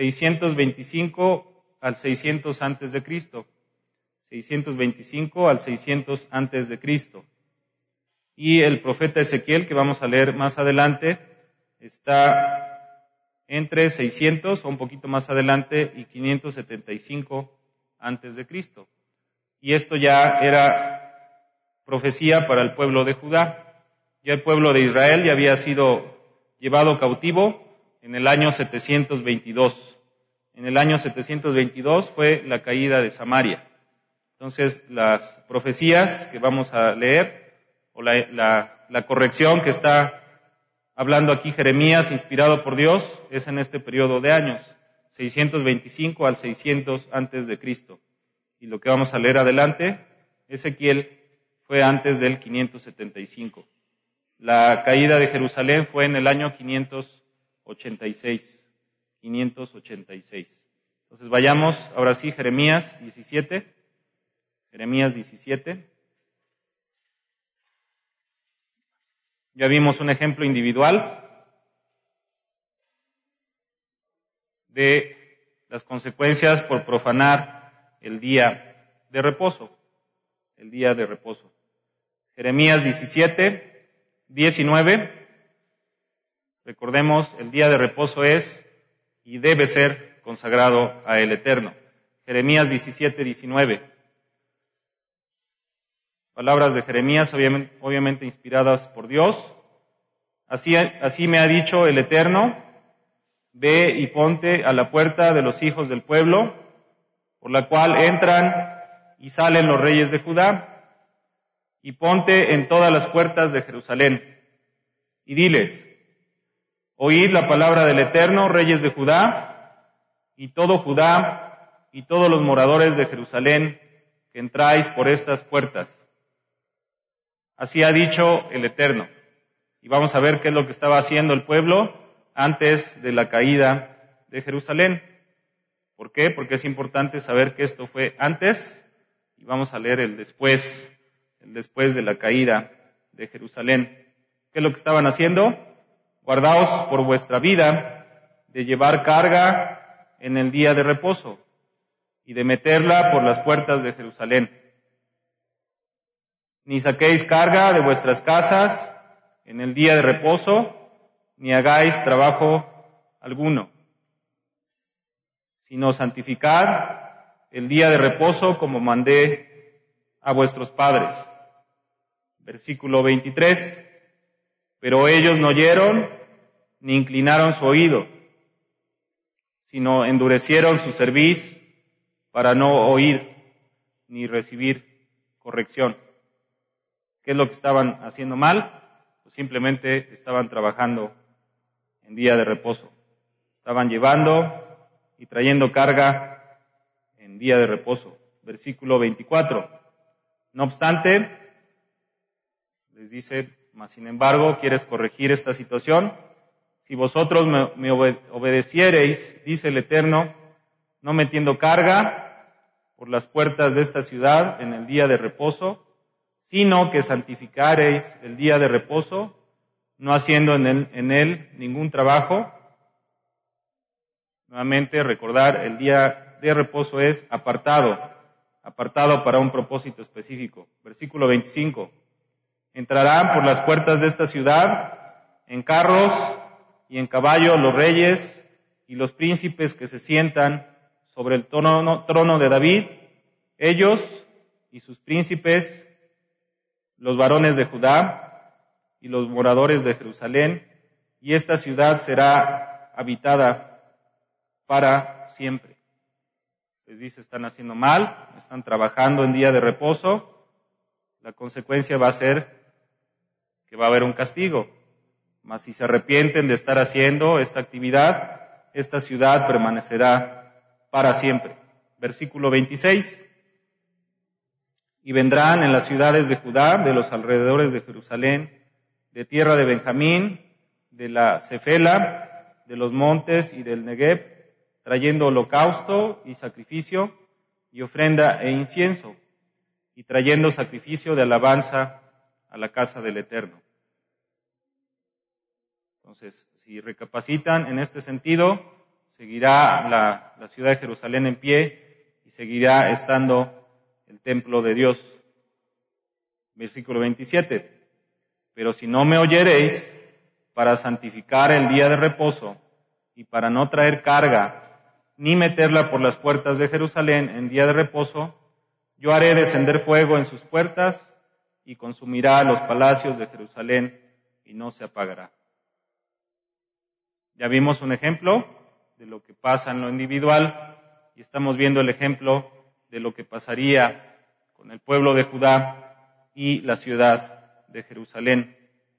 625 al 600 antes de Cristo. 625 al 600 antes de Cristo. Y el profeta Ezequiel, que vamos a leer más adelante, está entre 600 o un poquito más adelante y 575 antes de Cristo. Y esto ya era profecía para el pueblo de Judá. Ya el pueblo de Israel ya había sido llevado cautivo en el año 722. En el año 722 fue la caída de Samaria. Entonces, las profecías que vamos a leer, o la corrección que está hablando aquí Jeremías, inspirado por Dios, es en este periodo de años, 625 al 600 antes de Cristo. Y lo que vamos a leer adelante, Ezequiel, fue antes del 575. La caída de Jerusalén fue en el año 586. 586. Entonces vayamos, ahora sí, Jeremías 17. Jeremías 17. Ya vimos un ejemplo individual de las consecuencias por profanar el día de reposo. El día de reposo. Jeremías 17, 19. Recordemos, el día de reposo es y debe ser consagrado a el Eterno. Jeremías 17, 19. Palabras de Jeremías, obviamente inspiradas por Dios. Así me ha dicho el Eterno: ve y ponte a la puerta de los hijos del pueblo, por la cual entran y salen los reyes de Judá, y ponte en todas las puertas de Jerusalén, y diles: oíd la palabra del Eterno, reyes de Judá, y todo Judá, y todos los moradores de Jerusalén, que entráis por estas puertas. Así ha dicho el Eterno. Y vamos a ver qué es lo que estaba haciendo el pueblo antes de la caída de Jerusalén. ¿Por qué? Porque es importante saber que esto fue antes, y vamos a leer el después de la caída de Jerusalén. ¿Qué es lo que estaban haciendo? Guardaos por vuestra vida de llevar carga en el día de reposo y de meterla por las puertas de Jerusalén. Ni saquéis carga de vuestras casas en el día de reposo, ni hagáis trabajo alguno, sino santificad el día de reposo como mandé a vuestros padres. Versículo 23. Pero ellos no oyeron ni inclinaron su oído, sino endurecieron su cerviz para no oír ni recibir corrección. ¿Qué es lo que estaban haciendo mal? Pues simplemente estaban trabajando en día de reposo. Estaban llevando y trayendo carga en día de reposo. Versículo 24. No obstante, les dice: mas sin embargo, ¿quieres corregir esta situación? Si vosotros me obedeciereis, dice el Eterno, no metiendo carga por las puertas de esta ciudad en el día de reposo, sino que santificareis el día de reposo, no haciendo en él ningún trabajo. Nuevamente, recordar, el día de reposo es apartado para un propósito específico. Versículo 25. Entrarán por las puertas de esta ciudad en carros y en caballos los reyes y los príncipes que se sientan sobre el trono de David, ellos y sus príncipes, los varones de Judá y los moradores de Jerusalén, y esta ciudad será habitada para siempre. Les dice: están haciendo mal, están trabajando en día de reposo, la consecuencia va a ser que va a haber un castigo. Mas si se arrepienten de estar haciendo esta actividad, esta ciudad permanecerá para siempre. Versículo 26. Y vendrán en las ciudades de Judá, de los alrededores de Jerusalén, de tierra de Benjamín, de la Cefela, de los montes y del Negev, trayendo holocausto y sacrificio y ofrenda e incienso, y trayendo sacrificio de alabanza a la casa del Eterno. Entonces, si recapacitan en este sentido, seguirá la ciudad de Jerusalén en pie y seguirá estando el templo de Dios. Versículo 27. Pero si no me oyereis para santificar el día de reposo y para no traer carga, ni meterla por las puertas de Jerusalén en día de reposo, yo haré descender fuego en sus puertas y consumirá los palacios de Jerusalén y no se apagará. Ya vimos un ejemplo de lo que pasa en lo individual y estamos viendo el ejemplo de lo que pasaría con el pueblo de Judá y la ciudad de Jerusalén.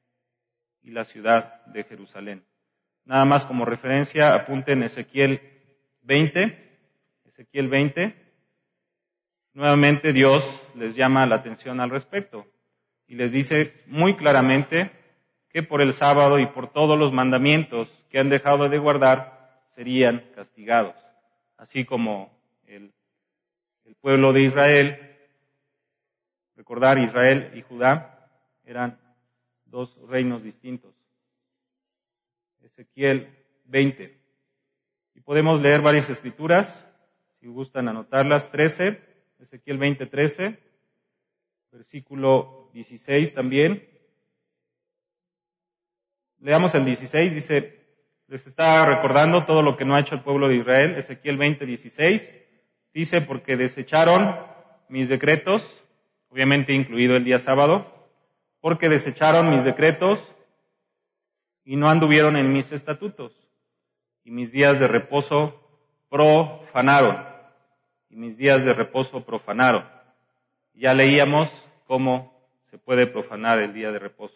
Nada más como referencia, apunten Ezequiel 20. Ezequiel 20. Nuevamente Dios les llama la atención al respecto y les dice muy claramente que por el sábado y por todos los mandamientos que han dejado de guardar serían castigados, así como el pueblo de Israel. Recordar, Israel y Judá eran dos reinos distintos. Ezequiel 20. Y podemos leer varias escrituras, si gustan anotarlas. 13, Ezequiel 20, 13, versículo 16 también. Leamos el 16, dice, les está recordando todo lo que no ha hecho el pueblo de Israel. Ezequiel 20, 16, dice: porque desecharon mis decretos, obviamente incluido el día sábado, porque desecharon mis decretos y no anduvieron en mis estatutos, y mis días de reposo profanaron, y mis días de reposo profanaron. Ya leíamos cómo se puede profanar el día de reposo.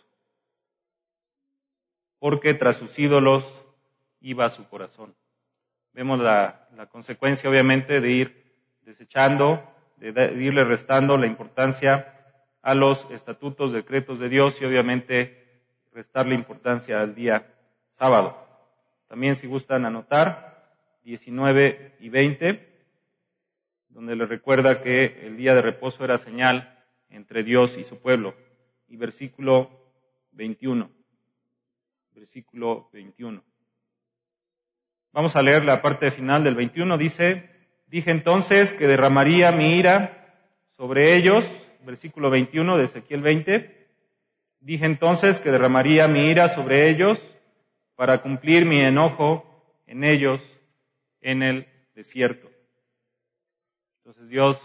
Porque tras sus ídolos iba su corazón. Vemos la consecuencia, obviamente, de ir desechando, de irle restando la importancia a los estatutos, decretos de Dios y obviamente restarle importancia al día sábado. También, si gustan anotar, 19 y 20, donde le recuerda que el día de reposo era señal entre Dios y su pueblo. Y versículo 21. Versículo 21. Vamos a leer la parte final del 21. Dice, dije entonces que derramaría mi ira sobre ellos. Versículo 21 de Ezequiel 20. Dije entonces que derramaría mi ira sobre ellos para cumplir mi enojo en ellos en el desierto. Entonces Dios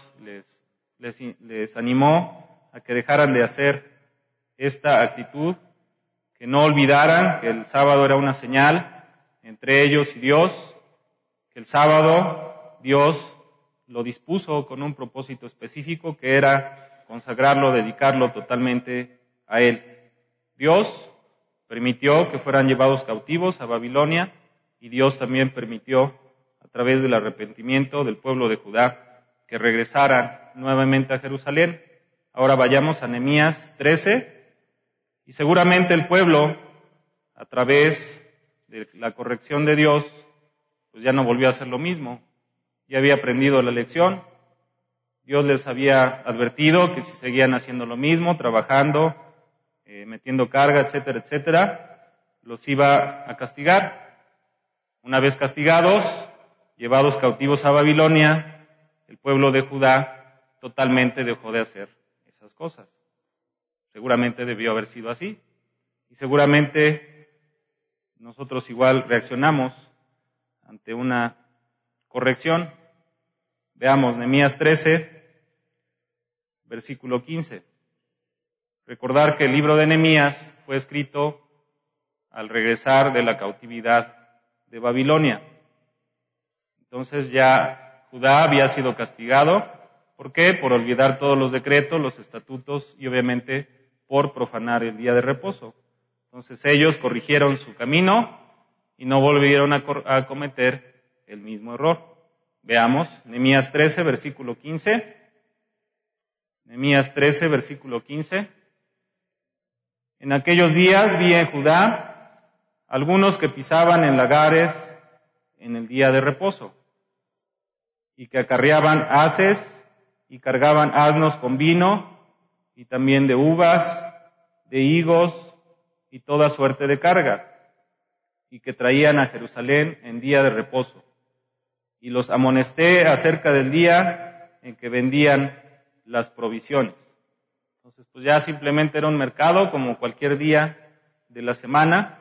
les animó a que dejaran de hacer esta actitud, que no olvidaran que el sábado era una señal entre ellos y Dios, que el sábado Dios lo dispuso con un propósito específico que era consagrarlo, dedicarlo totalmente a Él. Dios permitió que fueran llevados cautivos a Babilonia y Dios también permitió, a través del arrepentimiento del pueblo de Judá, que regresaran nuevamente a Jerusalén. Ahora vayamos a Nehemías 13, y seguramente el pueblo, a través de la corrección de Dios, pues ya no volvió a hacer lo mismo. Ya había aprendido la lección. Dios les había advertido que si seguían haciendo lo mismo, trabajando, metiendo carga, etcétera, etcétera, los iba a castigar. Una vez castigados, llevados cautivos a Babilonia, el pueblo de Judá totalmente dejó de hacer esas cosas. Seguramente debió haber sido así. Y seguramente nosotros igual reaccionamos ante una corrección. Veamos Nehemías 13, versículo 15. Recordar que el libro de Nehemías fue escrito al regresar de la cautividad de Babilonia. Entonces ya Judá había sido castigado. ¿Por qué? Por olvidar todos los decretos, los estatutos y obviamente por profanar el día de reposo. Entonces ellos corrigieron su camino y no volvieron a cometer el mismo error. Veamos, Nehemías 13, versículo 15. Nehemías 13, versículo 15. En aquellos días vi en Judá algunos que pisaban en lagares en el día de reposo y que acarreaban haces y cargaban asnos con vino y también de uvas, de higos y toda suerte de carga, y que traían a Jerusalén en día de reposo. Y los amonesté acerca del día en que vendían las provisiones. Entonces, pues ya simplemente era un mercado como cualquier día de la semana.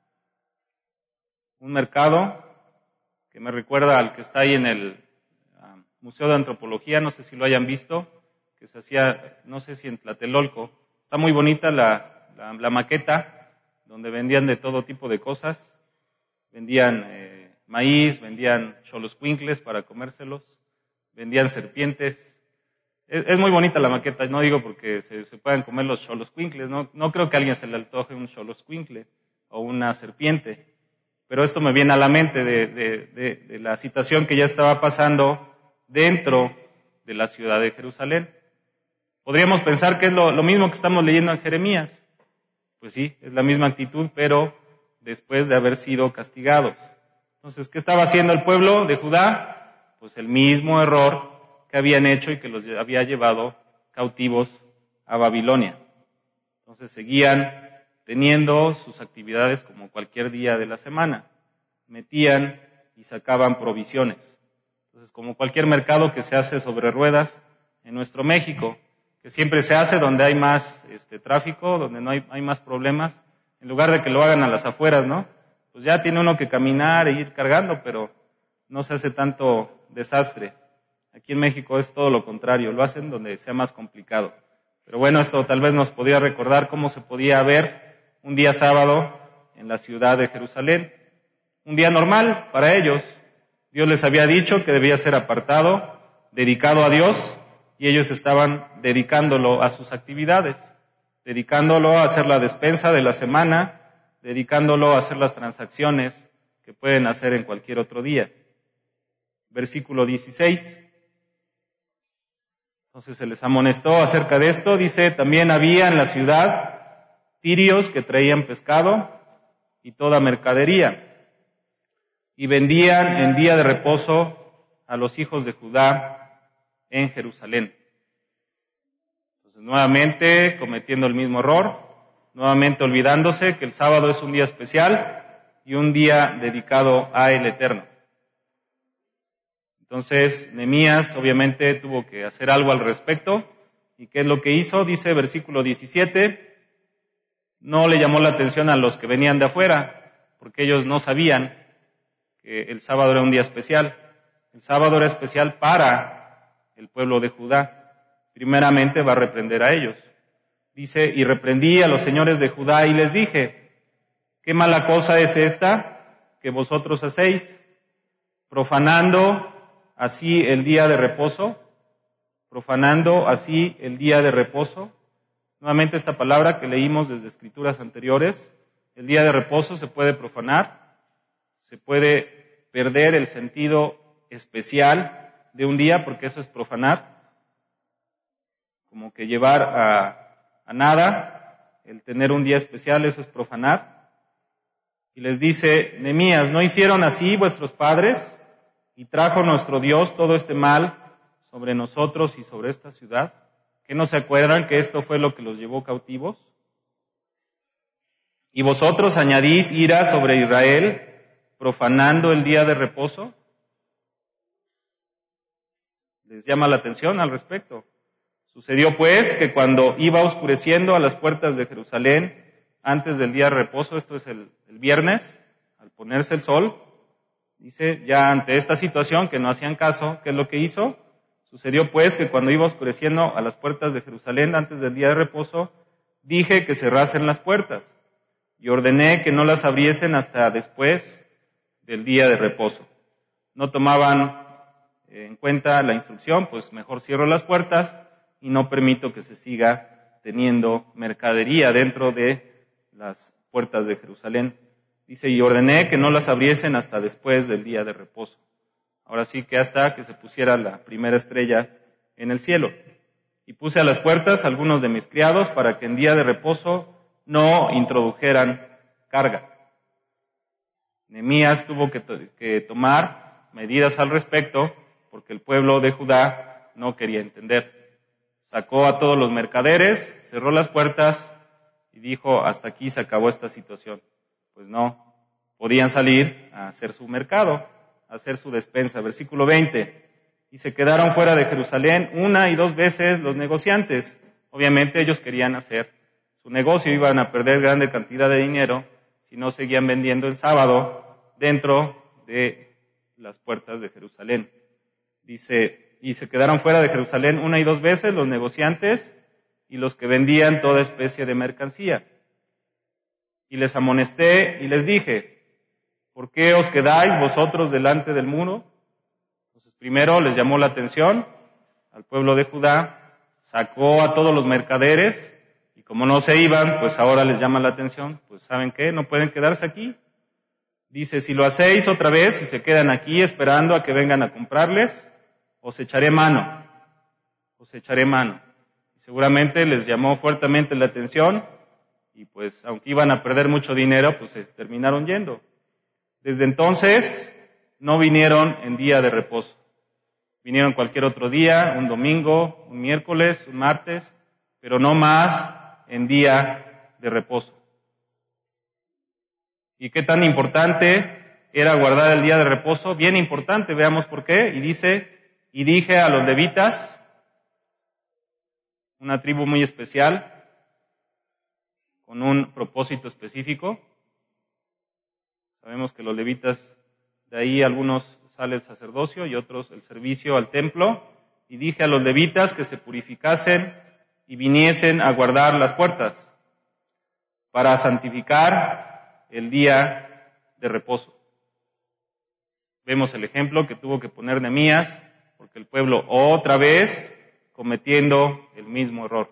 Un mercado que me recuerda al que está ahí en el Museo de Antropología, no sé si lo hayan visto, que se hacía, no sé si en Tlatelolco. Está muy bonita la maqueta, donde vendían de todo tipo de cosas. Vendían maíz, vendían xoloscuincles para comérselos, vendían serpientes. Es muy bonita la maqueta, no digo porque se puedan comer los xoloscuincles, no creo que a alguien se le antoje un xoloscuincle o una serpiente, pero esto me viene a la mente de la situación que ya estaba pasando dentro de la ciudad de Jerusalén. Podríamos pensar que es lo mismo que estamos leyendo en Jeremías. Pues sí, es la misma actitud, pero después de haber sido castigados. Entonces, ¿qué estaba haciendo el pueblo de Judá? Pues el mismo error que habían hecho y que los había llevado cautivos a Babilonia. Entonces seguían teniendo sus actividades como cualquier día de la semana. Metían y sacaban provisiones. Entonces, como cualquier mercado que se hace sobre ruedas en nuestro México, que siempre se hace donde hay más tráfico, donde no hay más problemas, en lugar de que lo hagan a las afueras, ¿no? Pues ya tiene uno que caminar e ir cargando, pero no se hace tanto desastre. Aquí en México es todo lo contrario, lo hacen donde sea más complicado. Pero bueno, esto tal vez nos podía recordar cómo se podía ver un día sábado en la ciudad de Jerusalén. Un día normal para ellos. Dios les había dicho que debía ser apartado dedicado a Dios y ellos estaban dedicándolo a sus actividades, dedicándolo a hacer la despensa de la semana, dedicándolo a hacer las transacciones que pueden hacer en cualquier otro día. Versículo 16. Entonces se les amonestó acerca de esto. Dice, también había en la ciudad tirios que traían pescado y toda mercadería, y vendían en día de reposo a los hijos de Judá en Jerusalén. Entonces nuevamente cometiendo el mismo error, nuevamente olvidándose que el sábado es un día especial y un día dedicado a el Eterno. Entonces Nehemías obviamente tuvo que hacer algo al respecto. ¿Y qué es lo que hizo? Dice versículo 17, no le llamó la atención a los que venían de afuera, porque ellos no sabían que el sábado era un día especial. El sábado era especial para el pueblo de Judá. Primeramente va a reprender a ellos. Dice, y reprendí a los señores de Judá y les dije, ¿qué mala cosa es esta que vosotros hacéis? Profanando así el día de reposo, profanando así el día de reposo. Nuevamente esta palabra que leímos desde escrituras anteriores, el día de reposo se puede profanar, se puede perder el sentido especial de un día, porque eso es profanar, como que llevar a nada, el tener un día especial, eso es profanar. Y les dice, Nehemías, ¿no hicieron así vuestros padres? Y trajo nuestro Dios todo este mal sobre nosotros y sobre esta ciudad. ¿Qué no se acuerdan que esto fue lo que los llevó cautivos? Y vosotros añadís ira sobre Israel, profanando el día de reposo. ¿Les llama la atención al respecto? Sucedió pues que cuando iba oscureciendo a las puertas de Jerusalén, antes del día de reposo, esto es el viernes, al ponerse el sol, dice, ya ante esta situación que no hacían caso, ¿qué es lo que hizo? Sucedió pues que cuando iba oscureciendo a las puertas de Jerusalén antes del día de reposo, dije que cerrasen las puertas y ordené que no las abriesen hasta después del día de reposo. No tomaban en cuenta la instrucción, pues mejor cierro las puertas y no permito que se siga teniendo mercadería dentro de las puertas de Jerusalén. Dice, y ordené que no las abriesen hasta después del día de reposo. Ahora sí que hasta que se pusiera la primera estrella en el cielo. Y puse a las puertas algunos de mis criados para que en día de reposo no introdujeran carga. Nehemías tuvo que tomar medidas al respecto porque el pueblo de Judá no quería entender. Sacó a todos los mercaderes, cerró las puertas y dijo, hasta aquí se acabó esta situación. Pues no, podían salir a hacer su mercado, a hacer su despensa. Versículo 20, y se quedaron fuera de Jerusalén 1 y 2 veces los negociantes. Obviamente ellos querían hacer su negocio, iban a perder grande cantidad de dinero si no seguían vendiendo el sábado dentro de las puertas de Jerusalén. Dice, y se quedaron fuera de Jerusalén 1 y 2 veces los negociantes y los que vendían toda especie de mercancía. Y les amonesté y les dije, ¿por qué os quedáis vosotros delante del muro? Entonces primero les llamó la atención al pueblo de Judá, sacó a todos los mercaderes y como no se iban, pues ahora les llama la atención, pues ¿saben qué? No pueden quedarse aquí. Dice, si lo hacéis otra vez y se quedan aquí esperando a que vengan a comprarles, os echaré mano. Seguramente les llamó fuertemente la atención y pues aunque iban a perder mucho dinero, pues se terminaron yendo. Desde entonces no vinieron en día de reposo. Vinieron cualquier otro día, un domingo, un miércoles, un martes, pero no más en día de reposo. ¿Y qué tan importante era guardar el día de reposo? Bien importante, veamos por qué. Y dice, y dije a los levitas, una tribu muy especial, con un propósito específico. Sabemos que los levitas, de ahí algunos sale el sacerdocio y otros el servicio al templo. Y dije a los levitas que se purificasen y viniesen a guardar las puertas para santificar el día de reposo. Vemos el ejemplo que tuvo que poner Nehemías porque el pueblo otra vez cometiendo el mismo error.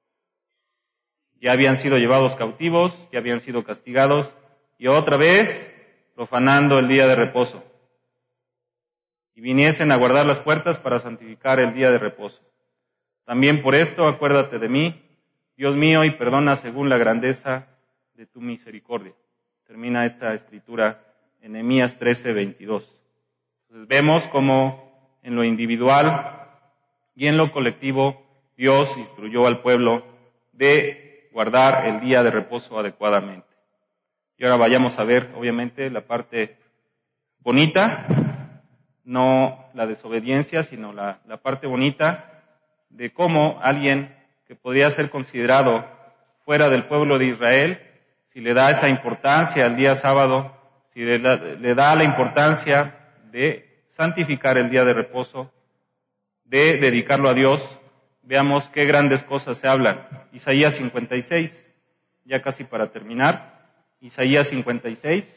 Ya habían sido llevados cautivos, ya habían sido castigados, y otra vez profanando el día de reposo. Y viniesen a guardar las puertas para santificar el día de reposo. También por esto acuérdate de mí, Dios mío, y perdona según la grandeza de tu misericordia. Termina esta escritura en Nehemías 13:22. Entonces vemos cómo en lo individual y en lo colectivo Dios instruyó al pueblo de guardar el día de reposo adecuadamente. Y ahora vayamos a ver, obviamente, la parte bonita, no la desobediencia, sino la parte bonita de cómo alguien que podría ser considerado fuera del pueblo de Israel, si le da esa importancia al día sábado, si le da la importancia de santificar el día de reposo, de dedicarlo a Dios, veamos qué grandes cosas se hablan. Isaías 56, ya casi para terminar. Isaías 56.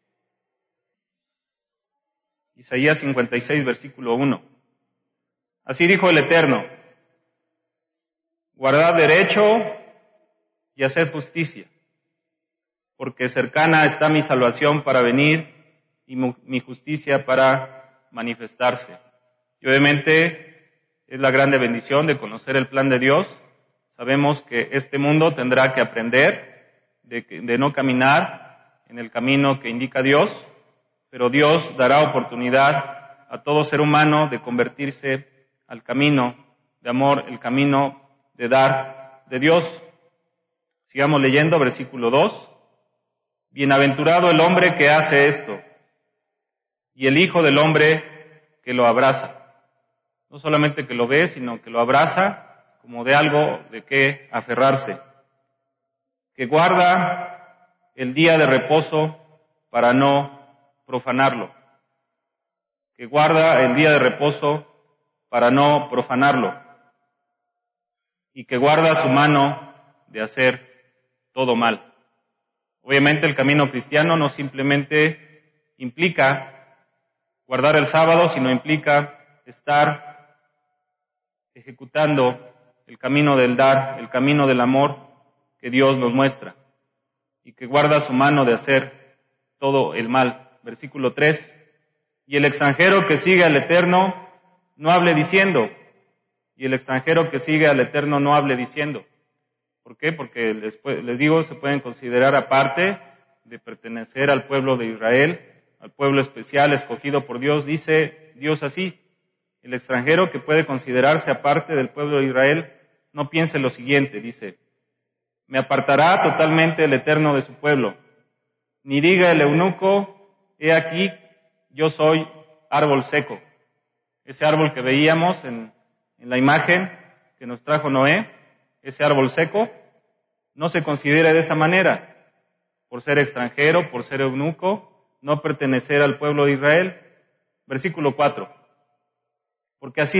Isaías 56, versículo 1. Así dijo el Eterno: guardad derecho y haced justicia, porque cercana está mi salvación para venir y mi justicia para manifestarse. Y obviamente es la grande bendición de conocer el plan de Dios. Sabemos que este mundo tendrá que aprender de no caminar en el camino que indica Dios, pero Dios dará oportunidad a todo ser humano de convertirse al camino de amor, el camino de dar de Dios. Sigamos leyendo, versículo 2. Bienaventurado el hombre que hace esto, y el Hijo del hombre que lo abraza. No solamente que lo ve, sino que lo abraza como de algo de qué aferrarse. Que guarda el día de reposo para no profanarlo. Que guarda el día de reposo para no profanarlo. Y que guarda su mano de hacer todo mal. Obviamente el camino cristiano no simplemente implica guardar el sábado, sino implica estar ejecutando el camino del dar, el camino del amor que Dios nos muestra, y que guarda su mano de hacer todo el mal. Versículo 3. Y el extranjero que sigue al Eterno no hable diciendo, y el extranjero que sigue al Eterno no hable diciendo. ¿Por qué? Porque les digo, se pueden considerar aparte de pertenecer al pueblo de Israel, al pueblo especial escogido por Dios. Dice Dios así: el extranjero que puede considerarse aparte del pueblo de Israel, no piense lo siguiente, dice: me apartará totalmente el Eterno de su pueblo. Ni diga el eunuco: he aquí, yo soy árbol seco. Ese árbol que veíamos en la imagen que nos trajo Noé, ese árbol seco, no se considera de esa manera, por ser extranjero, por ser eunuco, no pertenecer al pueblo de Israel. Versículo 4. Porque así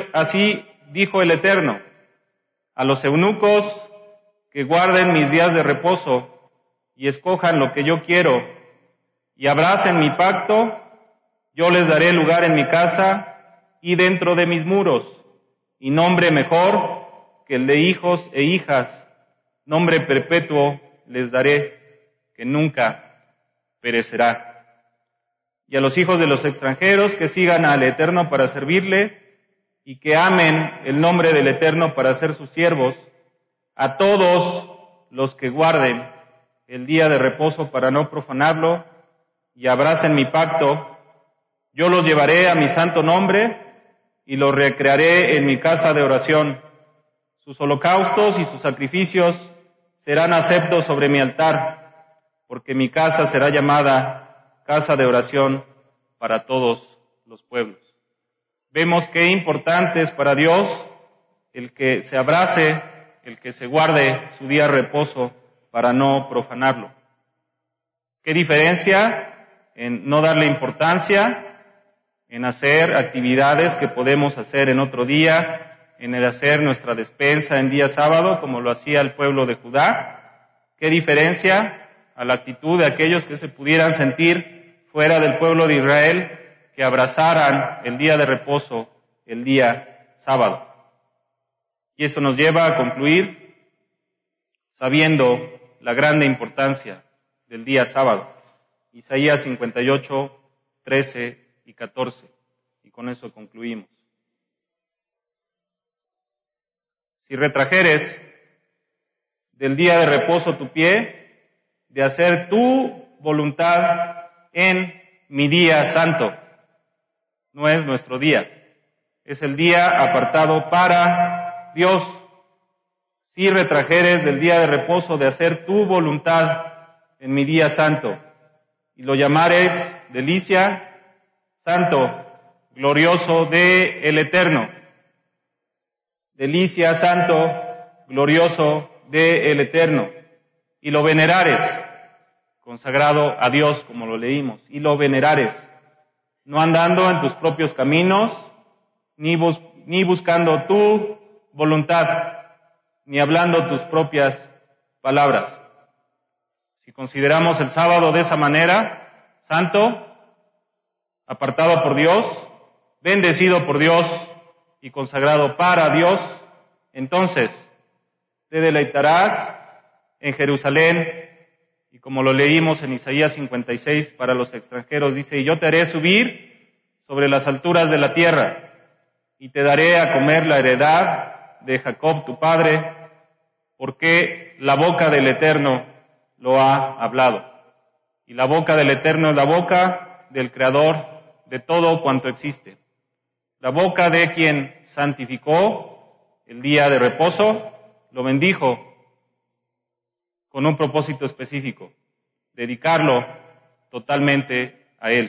dijo el Eterno: a los eunucos que guarden mis días de reposo y escojan lo que yo quiero y abracen mi pacto, yo les daré lugar en mi casa y dentro de mis muros, y nombre mejor que el de hijos e hijas, nombre perpetuo les daré, que nunca perecerá. Y a los hijos de los extranjeros que sigan al Eterno para servirle y que amen el nombre del Eterno para ser sus siervos, a todos los que guarden el día de reposo para no profanarlo y abracen mi pacto, yo los llevaré a mi santo nombre y los recrearé en mi casa de oración. Sus holocaustos y sus sacrificios serán aceptos sobre mi altar, porque mi casa será llamada casa de oración para todos los pueblos. Vemos qué importante es para Dios el que se abrace, el que se guarde su día de reposo para no profanarlo. ¿Qué diferencia en no darle importancia, en hacer actividades que podemos hacer en otro día, en el hacer nuestra despensa en día sábado, como lo hacía el pueblo de Judá? ¿Qué diferencia a la actitud de aquellos que se pudieran sentir fuera del pueblo de Israel, que abrazaran el día de reposo el día sábado. Y eso nos lleva a concluir sabiendo la grande importancia del día sábado. Isaías 58, 13 y 14. Y con eso concluimos. Si retrajeres del día de reposo tu pie, de hacer tu voluntad en mi día santo. No es nuestro día, es el día apartado para Dios. Si retrajeres del día de reposo de hacer tu voluntad en mi día santo, y lo llamares delicia, santo, glorioso de el Eterno. Delicia, santo, glorioso de el Eterno. Y lo venerares, consagrado a Dios, como lo leímos, y lo venerares, no andando en tus propios caminos, ni buscando tu voluntad, ni hablando tus propias palabras. Si consideramos el sábado de esa manera, santo, apartado por Dios, bendecido por Dios y consagrado para Dios, entonces te deleitarás en Jerusalén, y como lo leímos en Isaías 56 para los extranjeros, dice, y yo te haré subir sobre las alturas de la tierra, y te daré a comer la heredad de Jacob tu padre, porque la boca del Eterno lo ha hablado. Y la boca del Eterno es la boca del Creador de todo cuanto existe. La boca de quien santificó el día de reposo, lo bendijo con un propósito específico, dedicarlo totalmente a Él.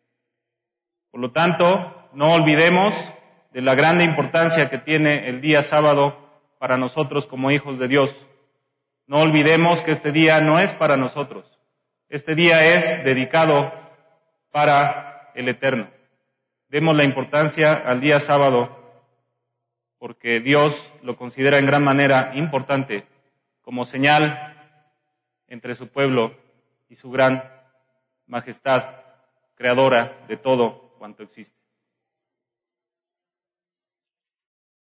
Por lo tanto, no olvidemos de la grande importancia que tiene el día sábado para nosotros como hijos de Dios. No olvidemos que este día no es para nosotros. Este día es dedicado para el Eterno. Demos la importancia al día sábado porque Dios lo considera en gran manera importante como señal entre su pueblo y su gran majestad creadora de todo cuanto existe.